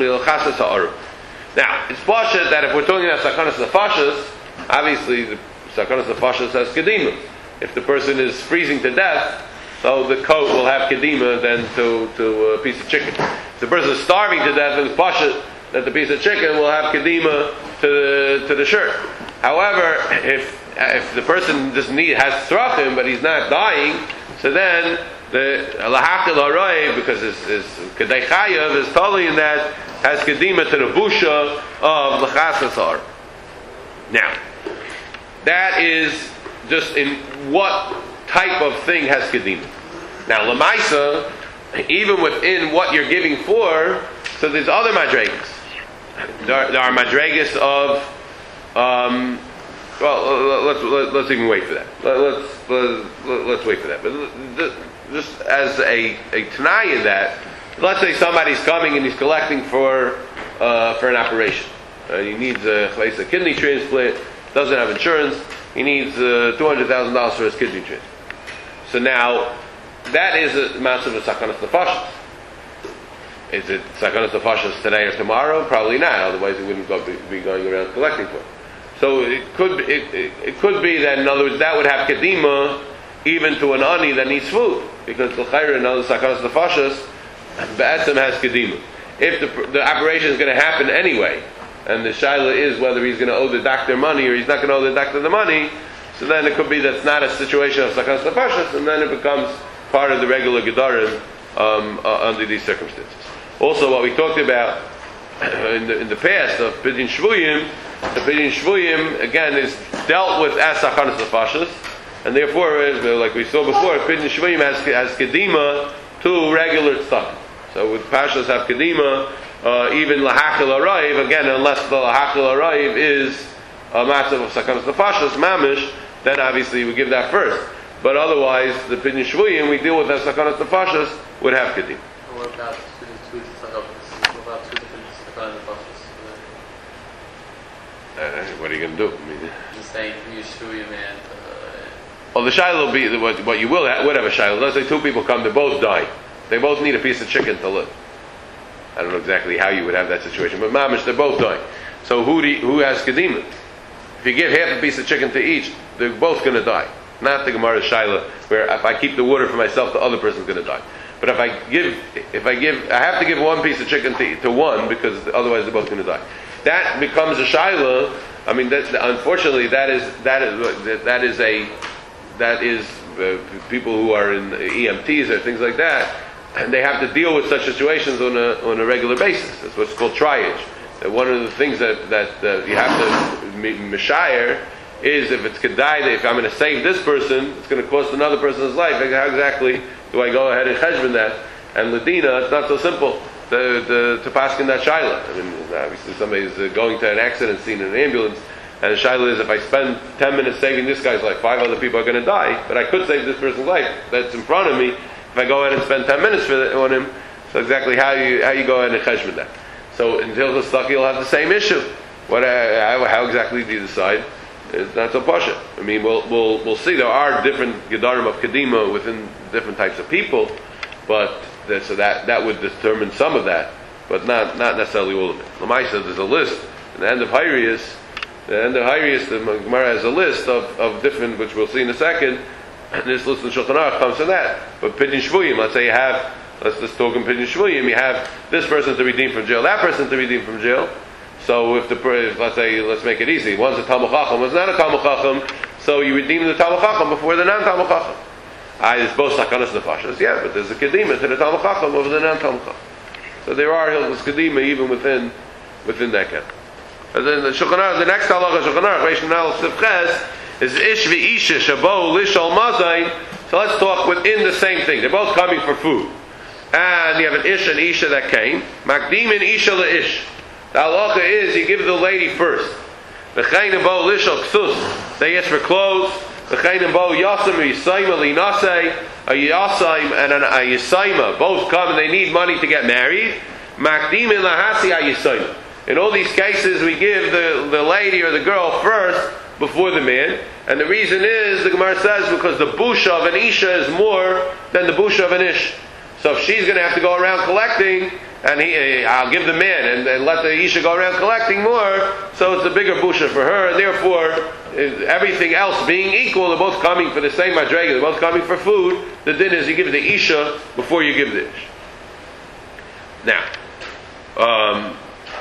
S1: it's Pasha that if we're talking about Sakanas Nefashos, obviously the Sakanas Nefashos has Kedima. If the person is freezing to death, so the coat will have Kedima than to, to a piece of chicken. If the person is starving to death, then it's Pasha that the piece of chicken will have kedima to the, to the shirt. However, if if the person just need has tzrachim but he's not dying, so then the lahakil haroy, because his his kedei chayav is totally in that, has kedima to the busha of lachasasar. Now, that is just in what type of thing has kedima. Now, lamaisa, even within what you're giving for, so there's other madregas. There are, there are madregas of, um, well, let's, let's let's even wait for that. Let's let's, let's wait for that. But just as a a tanai in that, let's say somebody's coming and he's collecting for uh, for an operation. Uh, he needs a, a kidney transplant. Doesn't have insurance. He needs uh, two hundred thousand dollars for his kidney transplant. So now that is a massive sakanas nefashos. Is it Sakanas Nefashos today or tomorrow? Probably not. Otherwise, he wouldn't go, be, be going around collecting for it. So it could be, it, it, it could be that, in other words, that would have kedima even to an ani that needs food, because the chayra and other Sakanas Nefashos, Be'etzim has kedima. If the, the operation is going to happen anyway, and the shaila is whether he's going to owe the doctor money or he's not going to owe the doctor the money, so then it could be that's not a situation of Sakanas Nefashos, and then it becomes part of the regular gedarim um, uh, under these circumstances. Also, what we talked about in the, in the past of Pidyon Shvuyim, the Pidyon Shvuyim, again, is dealt with as Sakanas Nefashos, and therefore, like we saw before, Pidyon Shvuyim has, has Kedima to regular stuff. So with Pashas have Kedima, uh, even Lahachil Arayv, again, unless the Lahachil Arayv is a matzav of Sakanas Nefashos, Mamish, then obviously we give that first. But otherwise, the Pidyon Shvuyim we deal with as Sakanas Nefashos would have Kedima.
S6: What about two What about two different Sakanas Nefashos?
S1: Uh, what are you going to do? I mean,
S6: Just saying, Yeshua, man.
S1: Well, the shiloh will be what, what you will have, would have a shiloh. Let's say two people come, they both die. They both need a piece of chicken to live. I don't know exactly how you would have that situation, but mamish, they're both dying. So who do you, who has kedima? If you give half a piece of chicken to each, they're both going to die. Not the Gemara shiloh, where if I keep the water for myself, the other person's going to die. But if I give, if I give, I have to give one piece of chicken to, to one because otherwise they're both going to die. That becomes a shiloh. I mean, that, unfortunately, that is that is that is a that is uh, people who are in E M Ts or things like that, and they have to deal with such situations on a on a regular basis. That's what's called triage. And one of the things that that uh, you have to mishayir is if it's kedai, if I'm going to save this person, it's going to cost another person's life. How exactly do I go ahead and cheshbon that? And Ladina, it's not so simple to to, to pass in that shaila. I mean, obviously somebody's uh, going to an accident scene in an ambulance, And the shaila is, if I spend ten minutes saving this guy's life, five other people are going to die, but I could save this person's life that's in front of me. If I go ahead and spend ten minutes for the, on him, so exactly how you how you go ahead and cheshbon that. So in Hilchos Tzedakah you'll have the same issue. What uh, how, how exactly do you decide? It's not so pasha. I mean, we'll we'll we'll see. There are different gedarim of kedima within different types of people, but that, so that that would determine some of that, but not not necessarily all of it. Lamai says there's a list. At the end of Hayrius, the end of Hayrius, the Gemara has a list of, of different, which we'll see in a second. And this list in Shulchan Aruch comes from that. But Pidyon Shvuyim, let's say you have, let's just talk in Pidyon Shvuyim, you have this person to redeem from jail, that person to redeem from jail. So if the, if, let's say, let's make it easy. One's a Talmud Chacham, one's not a Talmud Chacham, so you redeem the Talmud Chacham before the non-Talmud Chacham. Ah, there's both Sakanas Nefashas, yeah, but there's a Kedima to the Talmud Chacham over the non-Talmud Chacham. So there are Hilchos Kedima even within within that camp. And then the Shulchan Aruch, the next halacha Shulchan Aruch, Reish Nal Sivches, is Ish v'Isha Shabo Lishal Mazayin. So let's talk within the same thing. They're both coming for food. And you have an Ish and Isha that came. Makdim and Isha Ish. The halacha is you give the lady first. V'chein bo lishal ksus. They ask for clothes. V'chein bo yasam yisayma linasei. A yasaim and a yisayma both come and they need money to get married. Makdim and lahasi a yisayma. In all these cases, we give the, the lady or the girl first before the man. And the reason is, the Gemara says, because the busha of an isha is more than the busha of an ish. So if she's going to have to go around collecting, and he, I'll give the man and, and let the isha go around collecting more, so it's a bigger busha for her, and therefore, everything else being equal, they're both coming for the same madrega, they're both coming for food. The din is you give the isha before you give the ish. Now, um,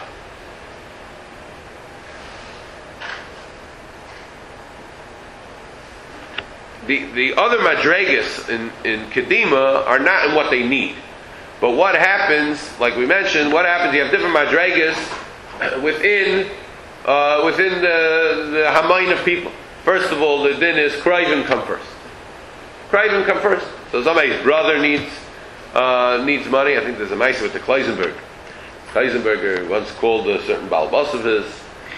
S1: The, the other madregas in, in Kedima are not in what they need. But what happens, like we mentioned, what happens, you have different madregas within uh, within the, the Hamayin of people. First of all, the din is Kraivim come first. Kraivim come first. So somebody's brother needs uh, needs money. I think there's a mice with the Kleisenberg. Kleisenberger once called a certain Baal Bas of his.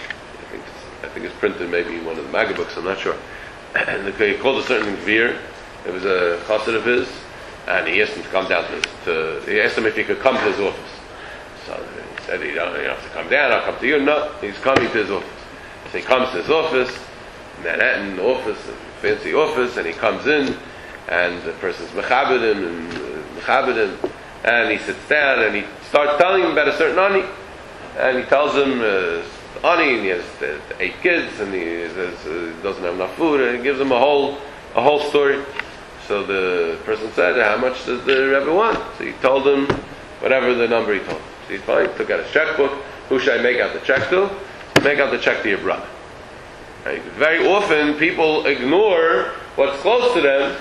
S1: I think it's, I think it's printed maybe in one of the Maga books, I'm not sure. And he called a certain Gvir. It was a chassid of his, and he asked him to come down to his. To, he asked him if he could come to his office. So he said, "You don't, you don't have to come down. I'll come to you." No, he's coming to his office. So he comes to his office, Manhattan office, a fancy office, and he comes in, and the person's mechabed him and uh, mechabed him, and he sits down and he starts telling him about a certain ani, and he tells him. Uh, Ani, and he has uh, eight kids, and he says, uh, doesn't have enough food, and he gives him a whole a whole story. So the person said, "How much does the Rebbe want?" So he told him whatever the number he told him. So he's fine. Took out his checkbook. Who should I make out the check to? Make out the check to your brother. Right? Very often, people ignore what's close to them,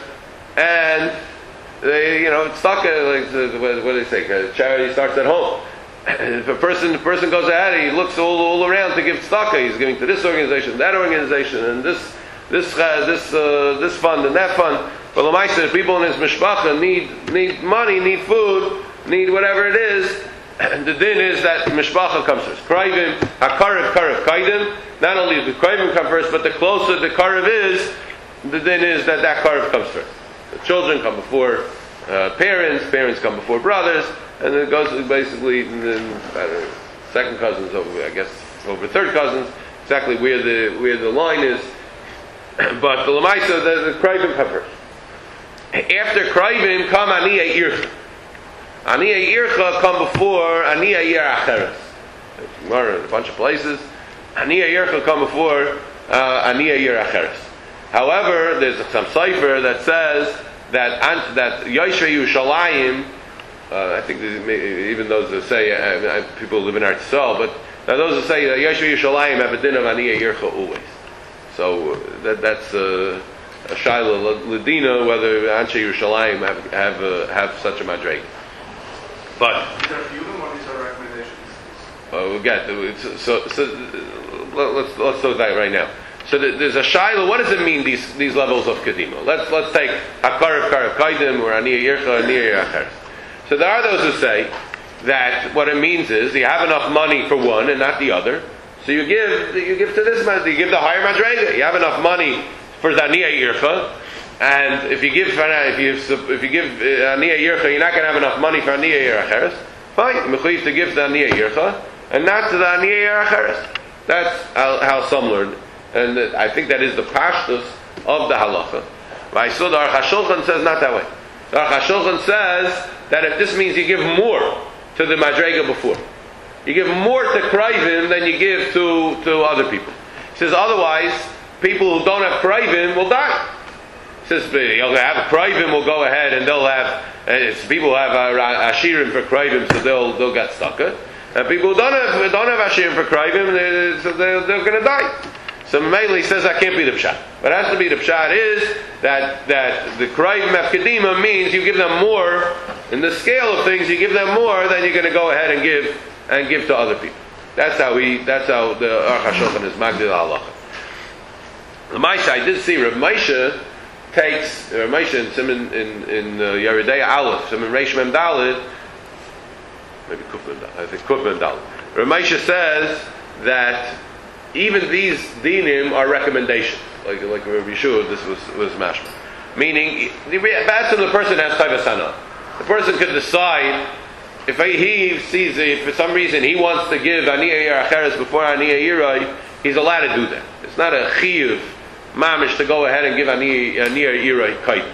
S1: and they, you know, it's stuck. Like what do they say? Charity starts at home. If a person, the person goes ahead, he looks all, all around to give tzedakah. He's giving to this organization, that organization, and this, this, uh, this, uh, this fund and that fund. But Lamaisa, the people in his mishpacha need need money, need food, need whatever it is. And the din is that mishpacha comes first. Kraivim, hakarev karev kaidim. Not only does the kraivim come first, but the closer the karev is, the din is that that karev comes first. The children come before uh, parents, parents come before brothers. And then it goes basically, and then, I don't know, second cousins over, I guess, over third cousins, exactly where the where the line is. But the Lamaisa, the, the Kraivim come first. After Kraivim come Aniyah Ircha. Aniyah Ircha come before Aniyah Yer Acheres. More in a bunch of places. Aniyah Ircha come before uh, Aniyah Yer Acheres. However, there's some cipher that says that that Yosher Yerushalayim. Uh, I think even those that say uh, people live in Eretz Yisrael, but now those that say that Yosher Yerushalayim have a din of Aniyah Yercha always. So that, that's uh, a shaila ladina whether Anshe Yerushalayim have have uh, have such a madreg. But
S3: Is there a few of them, or these are recommendations?
S1: uh, we'll get to, so so let's let's do that right now. So there's a shaila. What does it mean these these levels of kedima? Let's let's take hakarev karev kaidim or Aniyah Yercha Aniyah Yercha. So there are those who say that what it means is you have enough money for one and not the other, So you give you give to this man, you give the higher madrega. You have enough money for the aniyah ircha, and if you give if you if you give aniyah ircha, you're not going to have enough money for aniyah iracheres. Fine, mechuyev to give the aniyah ircha, and not to the aniyah iracheres. That's how, how some learn, and I think that is the pashtus of the halacha. I saw the Aruch HaShulchan says not that way. The Aruch HaShulchan says that if this means you give more to the madrega before. You give more to Krivim than you give to, to other people. He says otherwise, people who don't have Krivim will die. He says you'll have Krivim will go ahead and they'll have it's people who have Ashirim for Krivim, so they'll they'll get stuck. And people who don't have don't have Ashirim for Krivim, they, so they're, they're going to die. So mainly he says that can't be the pshat. What has to be the pshat is that that the Krivim Efkedima means you give them more in the scale of things. You give them more than you're going to go ahead and give. And give to other people. That's how we. That's how the Aruch HaShulchan is magdil halacha. The Maisha, I did see Rav Moshe takes Rav Moshe in Simon in in uh, Yeridei Aleph, Simon Reish Mem Daled, maybe Kufman Daled. I think Kufman Daled. Rav Moshe says that even these dinim are recommendations, like like Rav Yeshua. This was was mashma, meaning the the person has tayvas hana. The person could decide. If he sees, if for some reason he wants to give aniyah yiracheres before aniyah yirai, he's allowed to do that. It's not a chiyuv mamish to go ahead and give aniyah yirai kite.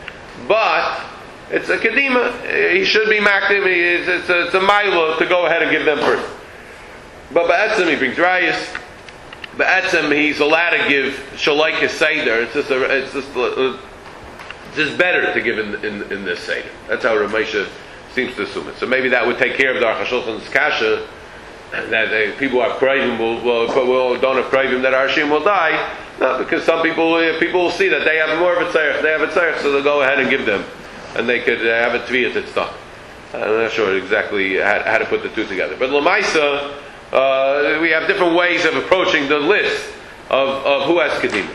S1: But it's a kedima. He should be makdim. It's, it's a, it's a milo to go ahead and give them first. But ba'etzem he brings rayas. Ba'etzem he's allowed to give shalaik seder. It's just a, it's just a, it's just better to give in in, in this seder. That's how Rav Moshe seems to assume it. So maybe that would take care of the Aruch HaShulchan's kasha that they, people who have krayvim will, will, will don't have krayvim that Arshim will die. No, because some people uh, people will see that they have more of a tzarech, they have a tzarech, so they'll go ahead and give them, and they could uh, have a tviyat that's done. I'm not sure exactly how, how to put the two together. But Lamaisa, uh, we have different ways of approaching the list of, of who has kedima.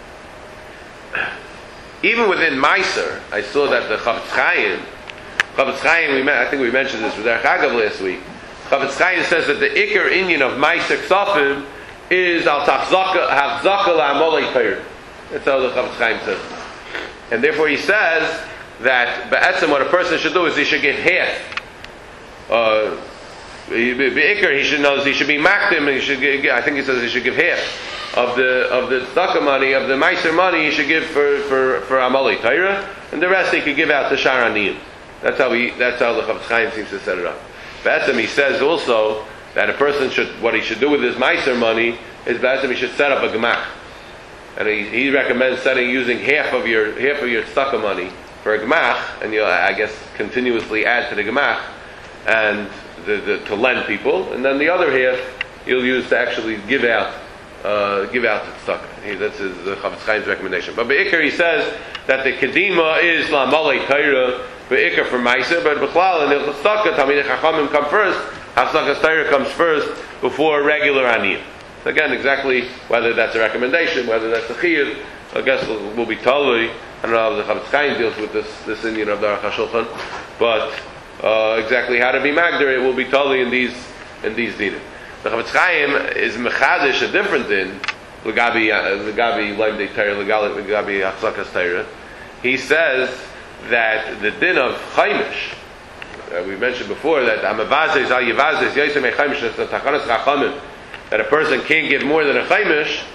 S1: Even within Meiser, I saw that the Chavetz Chaim Chavetz Chaim, we, I think we mentioned this with Derech Agav last week. Chavetz Chaim says that the Iker Inyan of Meiser Ksafim is al Tachzaka La'amolei Peir. That's how the Chavetz Chaim says. And therefore he says that Ba'etzem, what a person should do is he should give half. Uh, Iker, he should know he should be makdim. He should give, I think he says he should give half of the of the tzedakah money, of the Meiser money. He should give for for for Amalei Torah, and the rest he could give out to Shar Aniyim. That's how he. That's how the Chavetz Chaim seems to set it up. Ba'etzem, he says also that a person should, what he should do with his Meiser money is ba'etzem he should set up a gemach, and he, he recommends setting using half of your half of your tzedakah money for a gemach, and you I guess continuously add to the gemach, and the, the, to lend people, and then the other half you'll use to actually give out uh, give out the tzedakah. That's his the Chavetz Chaim's recommendation. But Be'ikar he says that the kedima is la'malei Torah. Be'ikar for Meiser, but B'chlal and the tzedakah Talmidei Chachamim come first. Hafsakas Torah comes first before regular aniyah. So again, exactly whether that's a recommendation, whether that's a chiyuv, I guess will, will be totally. I don't know how the Chavetz Chaim deals with this this Indian of the Aruch HaShulchan, but uh, exactly how to be magder, it will be totally in these in these dinim. The Chavetz Chaim is mechadish a different din. Legabi legabi leimdei Torah legabi Hafsakas Torah. He says that the din of chaimish, uh, we mentioned before that amavazes al yivazes yosem chaimish takanas chachamim, that a person can't give more than a chaimish.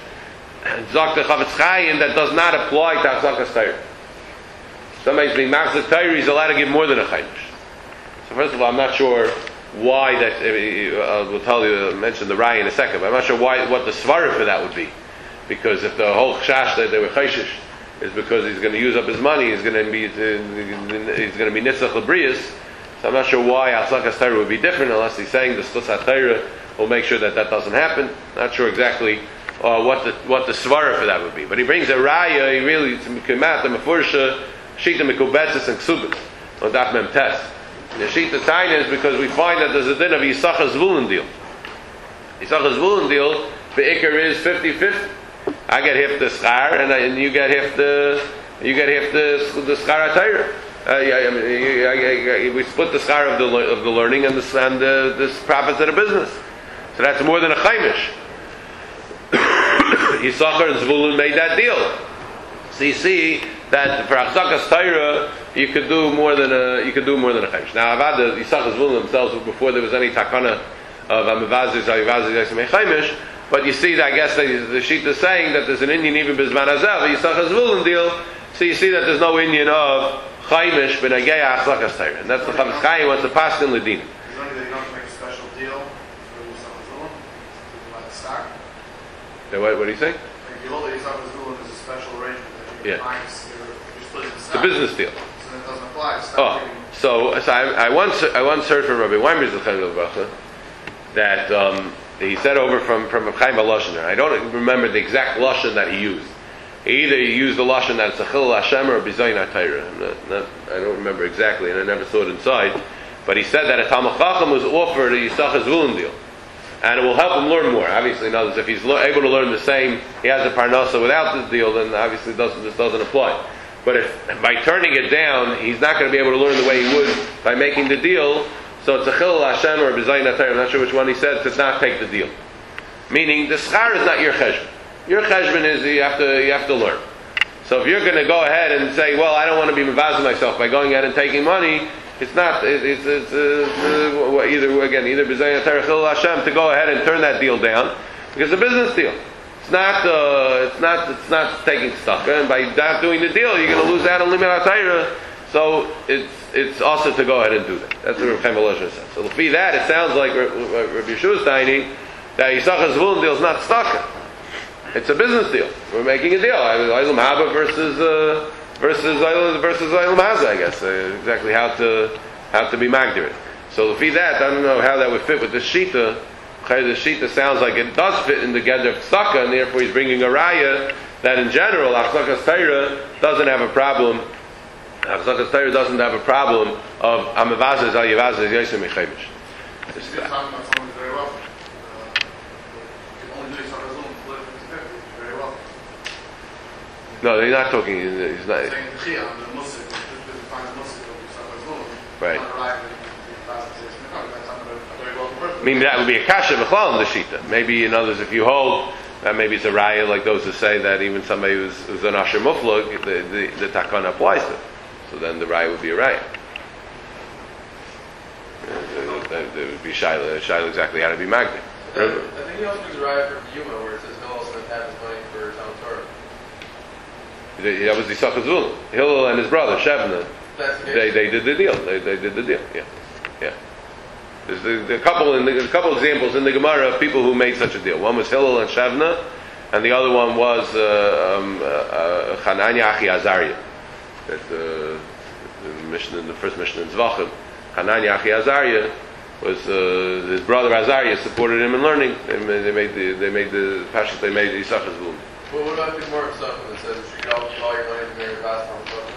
S1: Zok the Chavetz Chaim that does not apply to Hafsakas Torah. Somebody's being machzak Torah, he's allowed to give more than a chaimish. So first of all, I'm not sure why that. Uh, we'll tell you, I'll mention the Rai in a second, but I'm not sure why what the svara for that would be, because if the whole chash that they were chayshish is because he's going to use up his money, he's going to be uh, he's going to be nitzach lebrius. So I'm not sure why Hafsakas Torah would be different, unless he's saying the Shlus Torah will make sure that that doesn't happen. Not sure exactly uh, what the what the svara for that would be. But he brings a raya. He really it's mikimat and mefursha shita mikubetzes and ksubas on daf mem tes. The shita taina is because we find that there's a din of Yisachar Zvulun deal. Yisachar Zvulun deal, the ikar is fifty-fifty. I get half the schar, and, I, and you get half the you get half the the schar atayr. Uh, yeah, I mean, you, I, I, we split the schar of the of the learning and the and the, the profits of the business. So that's more than a chaimish. Yisachar and Zvulun made that deal. So you see that for Achzakas Torah, you could do more than a you could do more than a chaimish. Now, Avad the Yisachar Zvulun themselves before there was any takana of Amavazis or Yivazis Yisachar chaimish. But you see, that I guess the, the sheet is saying that there's an Indian even Bizman Azav, Yisachar Zvulun deal. So you see that there's no Indian of chaimish b'nagei Achzakas Torah, and that's the Chavetz Chaim wants to pass in Ledin.
S3: Is there anything you don't make a special deal for Yisachar Zulun? Like a stock?
S1: What, what do you think?
S3: Like you hold that Yisachar Zulun is a special arrangement that you
S1: Yeah.
S3: can you're, you're splitting the
S1: It's a
S3: stock.
S1: business deal.
S3: So that doesn't apply. It's
S1: Oh,
S3: not giving-
S1: so, so I, I once I once heard from Rabbi Weimer Zechariah Levacha that um, he said over from from Chaim Lashon. I don't remember the exact lashon that he used. He either used the lashon that it's a chilul Hashem or bizayin atayra. I'm not, not, I don't remember exactly, and I never saw it inside. But he said that a Talmud Chacham was offered a Yisachar Zvulun deal, and it will help him learn more. Obviously, in others, if he's lo- able to learn the same, he has a parnasa without this deal, then obviously doesn't, this doesn't apply. But if by turning it down, he's not going to be able to learn the way he would by making the deal, so it's a chilul Hashem or bizayin atayra. I'm not sure which one he said, to not take the deal. Meaning, the schar is not your cheshbon. Your cheshbon is you have to you have to learn. So if you're going to go ahead and say, well, I don't want to be mevazim myself by going ahead and taking money, it's not. It, it's it's uh, uh, either again either b'zayin atayra chilul Hashem to go ahead and turn that deal down because it's a business deal. It's not. Uh, it's not. It's not taking stock. And by not doing the deal, you're going to lose out on limit atayra. So it's it's also to go ahead and do that. That's what Rav Chaim Volozhin says. So for that, it sounds like Rabbi Yeshua is tiny that Yisachar Zvulun deal is not stock. It's a business deal. We're making a deal. Olam Haba versus uh, versus Olam versus Olam Haza, I guess. Uh, exactly how to how to be magdirid. So to feed that, I don't know how that would fit with the shita. The shita sounds like it does fit in the gather of tzaka, and therefore he's bringing a raya that in general Achzakas Torah doesn't have a problem. Achzakas Torah doesn't have a problem of Amavazes Al Yavazes Yosem Mechaimish.
S3: You're talking about someone who's very wealthy. Uh, you only do Yisachar Zulun to live fifty fifty. Very wealthy.
S1: No, he's not talking. He's not.
S3: Saying the Chia on the Muslim, the defines Muslim of Yisachar Zulun.
S1: Right.
S3: Not relying on the thousand years. No, that's not a very wealthy person.
S1: I mean, that would be a kasha b'chlal in the shita. Maybe in others, if you hold, uh, maybe it's a raya like those who say that even somebody who's, who's an asher muflug, the, the, the takana applies to. So then the raya would be a raya. Uh, There would be shaila, shaila exactly how to be magnet.
S6: I think he also brings a raya for Yuma where it says Hillel spent half his money for Talmud Torah.
S1: That was the Yisachar Zvulun. Hillel and his brother Shevna,
S6: That's the case.
S1: they they did the deal. They they did the deal. Yeah, yeah. There's the, the couple in the, a couple examples in the Gemara of people who made such a deal. One was Hillel and Shevna, and the other one was uh, um, uh, uh, Hanania Achi Azariah. That uh, the mission in the first mission in Zvachim, Hanania Achi Azariah was uh, his brother Azariah supported him in learning. They made, they made the they made the pashas they made the Yisachar Zvulun.
S6: Well, what about the more stuff that says you should all, all your money to marry a fast Talmud Torah?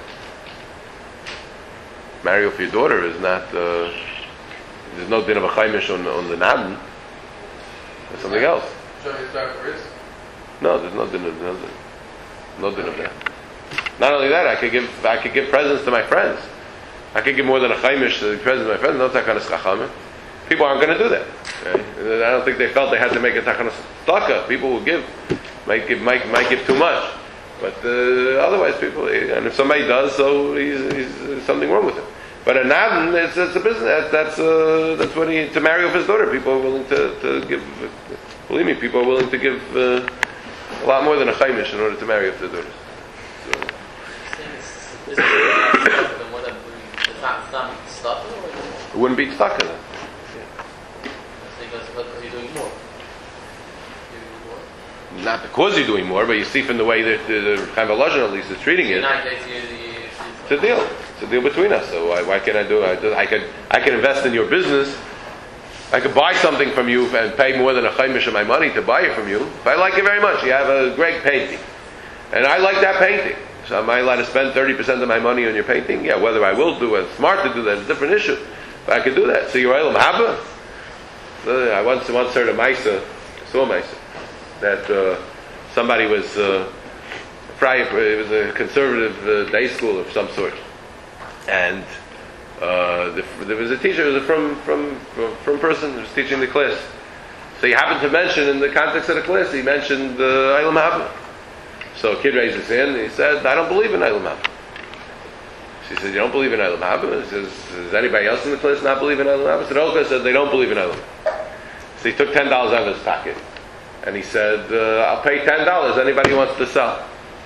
S1: Marry off your daughter is not. Uh, there's no din of a chaimish on on the naden. There's something else.
S6: Show me the stock for his.
S1: No, there's no din of no din, no din of that. Not only that, I could give I could give presents to my friends. I could give more than a chaimish to the present to my friends. No takanas chachamim. People aren't going to do that. Okay? I don't think they felt they had to make a takanas taka. People will give, might give, might, might give too much. But uh, otherwise, people, and if somebody does, so he's, he's, there's something wrong with it. But a naden, it's, it's a business. That's that's, uh, that's what he to marry off his daughter. People are willing to, to give. Believe me, people are willing to give uh, a lot more than a chaimish in order to marry off their daughters. So.
S7: Is the one that it's not it's not stuff or
S1: It wouldn't be stuck in it.
S7: because what are you doing more? You're doing more.
S1: Not because you're doing more, but you see from the way that the, the Chaim Volozhin at least is treating it.
S7: In that case, you, you,
S1: It's a deal. It's a deal between us. So why, why can I do it? I could I can invest in your business. I could buy something from you and pay more than a chaimish of my money to buy it from you. If I like it very much, you have a great painting, and I like that painting. So am I allowed to spend thirty percent of my money on your painting? Yeah, whether I will do it, it's smart to do that, it's a different issue. But I could do that. So you're Olam Haba? Uh, I once once heard a Maisa, saw a Maisa, that uh, somebody was uh, Friday, it was a conservative uh, day school of some sort, and uh, the, there was a teacher, it was a from from from, from person who was teaching the class. So he happened to mention, in the context of the class, he mentioned the Eilam Haba. So a kid raised his hand and he said, I don't believe in Eilam Haba. She said, you don't believe in Eilam Haba? He says, does anybody else in the class not believe in Eilam Haba? So the Olka said, they don't believe in Eilam Haba. So he took ten dollars out of his pocket and he said, uh, I'll pay ten dollars, anybody who wants to sell.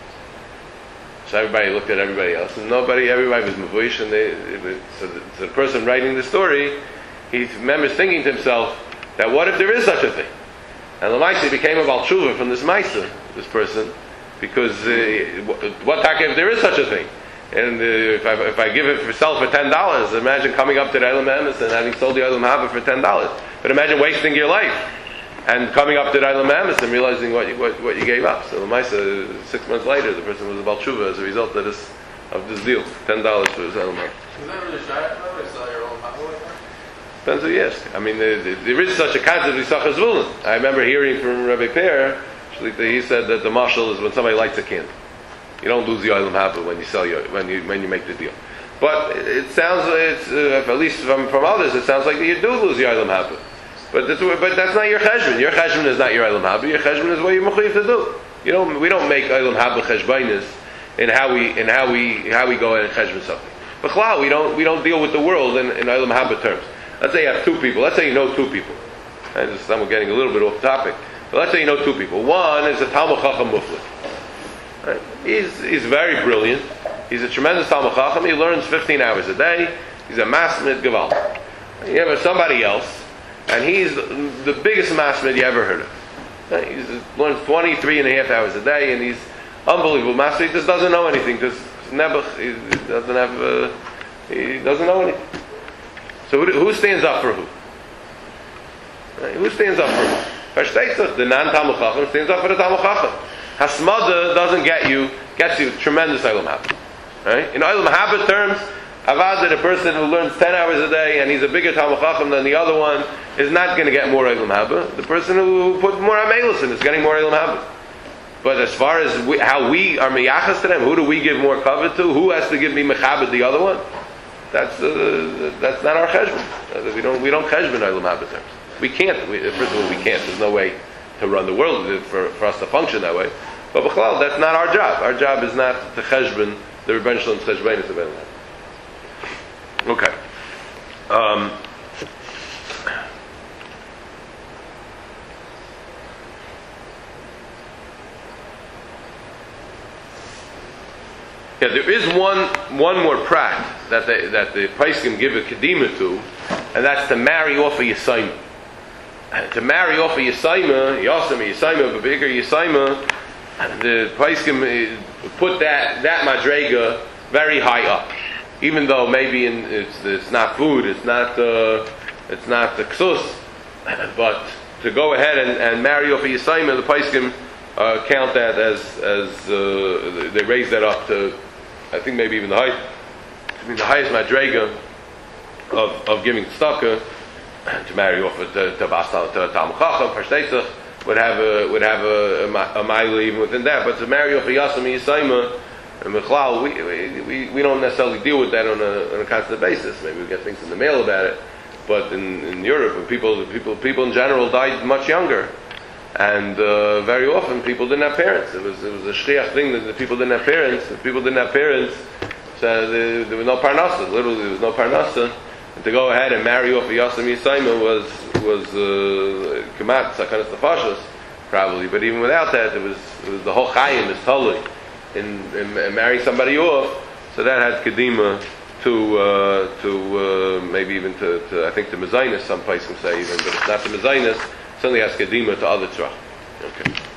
S1: So everybody looked at everybody else, and nobody, everybody was mavuish, and they, so, the, so the person writing the story, he remembers thinking to himself, that what if there is such a thing? And the Maisa became a Baal Tshuva from this Maisa, this person, because uh, what tak if there is such a thing? And uh, if, I, if I give it for sell for ten dollars, imagine coming up to the Eilam Emes and having sold the Eilam Haba for ten dollars. But imagine wasting your life and coming up to the Eilam Emes and realizing what you, what, what you gave up. So the Maisa, six months later, the person was a Baal Tshuva as a result of this of this deal, ten dollars for his Eilam Haba.
S6: Is that really shy? How do you sell your own Haba?
S1: Depends who you ask. I mean, there, there is such a concept as Yisachar Zvulun. I remember hearing from Rabbi Per, he said that the marshal is when somebody lights a candle. You don't lose your Eilam Haba when you sell your when you when you make the deal. But it sounds, it's, uh, at least from, from others, it sounds like you do lose your Eilam Haba. But that's, but that's not your cheshbon. Your cheshbon is not your Eilam Haba. Your cheshbon is what you're mechuyev to do. You don't. We don't make Eilam Haba cheshbonis in how we in how we how we go and cheshbon something. But chlal, we don't we don't deal with the world in, in Eilam Haba terms. Let's say you have two people. Let's say you know two people. I just, I'm getting a little bit off topic. But let's say you know two people. One is a Talmud Chacham Muflik. Right? He's he's very brilliant. He's a tremendous Talmud Chacham. He learns fifteen hours a day. He's a Masmid Gaval. You have somebody else, and he's the biggest Masmid you ever heard of. Right? He learns twenty-three and a half hours a day, and he's unbelievable Masmid. He just doesn't know anything because Nebuch, he doesn't have, uh, he doesn't know anything. So who, who stands up for who? Right? Who stands up for who? Versteht the non-Talmud Chacham stands up for the Talmud Chacham. Hasmada doesn't get you, gets you tremendous Eilam Haba. Right? In Eilam Haba terms, Avad, the person who learns ten hours a day and he's a bigger Talmud Chacham than the other one is not going to get more Eilam Haba. The person who put more Amelus in is getting more Eilam Haba. But as far as we, how we are miyachas to them, who do we give more cover to? Who has to give me mechabed the other one? That's uh, that's not our cheshbon. We don't we don't cheshbon Eilam Haba terms. We can't. We, first of all, we can't. There's no way to run the world for, for us to function that way. But b'chlal, that's not our job. Our job is not to cheshbon the Rebbeinu Shalom's cheshbonis of Eilam Haba. Okay. Um, Yeah, there is one one more prat that the, that the Paiskim give a kedima to, and that's to marry off a Yisayma. To marry off a Yisayma, Yasam a Yisayma, but bigger Yisayma, the Paiskim put that that madrega very high up, even though maybe in, it's it's not food, it's not uh, it's not the ksus, but to go ahead and, and marry off a Yisayma, the Paiskim uh, count that as as uh, they raise that up to, I think maybe even the height, I mean the highest madrega of of giving tzedakah, to marry off to to Basal to Talmud Chacham Parshtetzach would have a would have a a, a mile even within that, but to marry off a Yasam Yisayma and Mechlal, we, we we don't necessarily deal with that on a on a constant basis. Maybe we get things in the mail about it, but in, in Europe, when people people people in general died much younger. And uh, very often people didn't have parents. It was it was a shliach thing that the people didn't have parents. If people didn't have parents, so there, there was no parnasa. Literally, there was no parnasa. And to go ahead and marry off a Yasam Yisayma was was kemat sakanas nefashos probably. But even without that, it was it was the whole chayim is totally in, in, in marrying somebody off. So that had kedima to uh, to uh, maybe even to, to I think to mezainis. Some places say even, but it's not to mezainis. Certainly has kedima to other tzrach. Okay.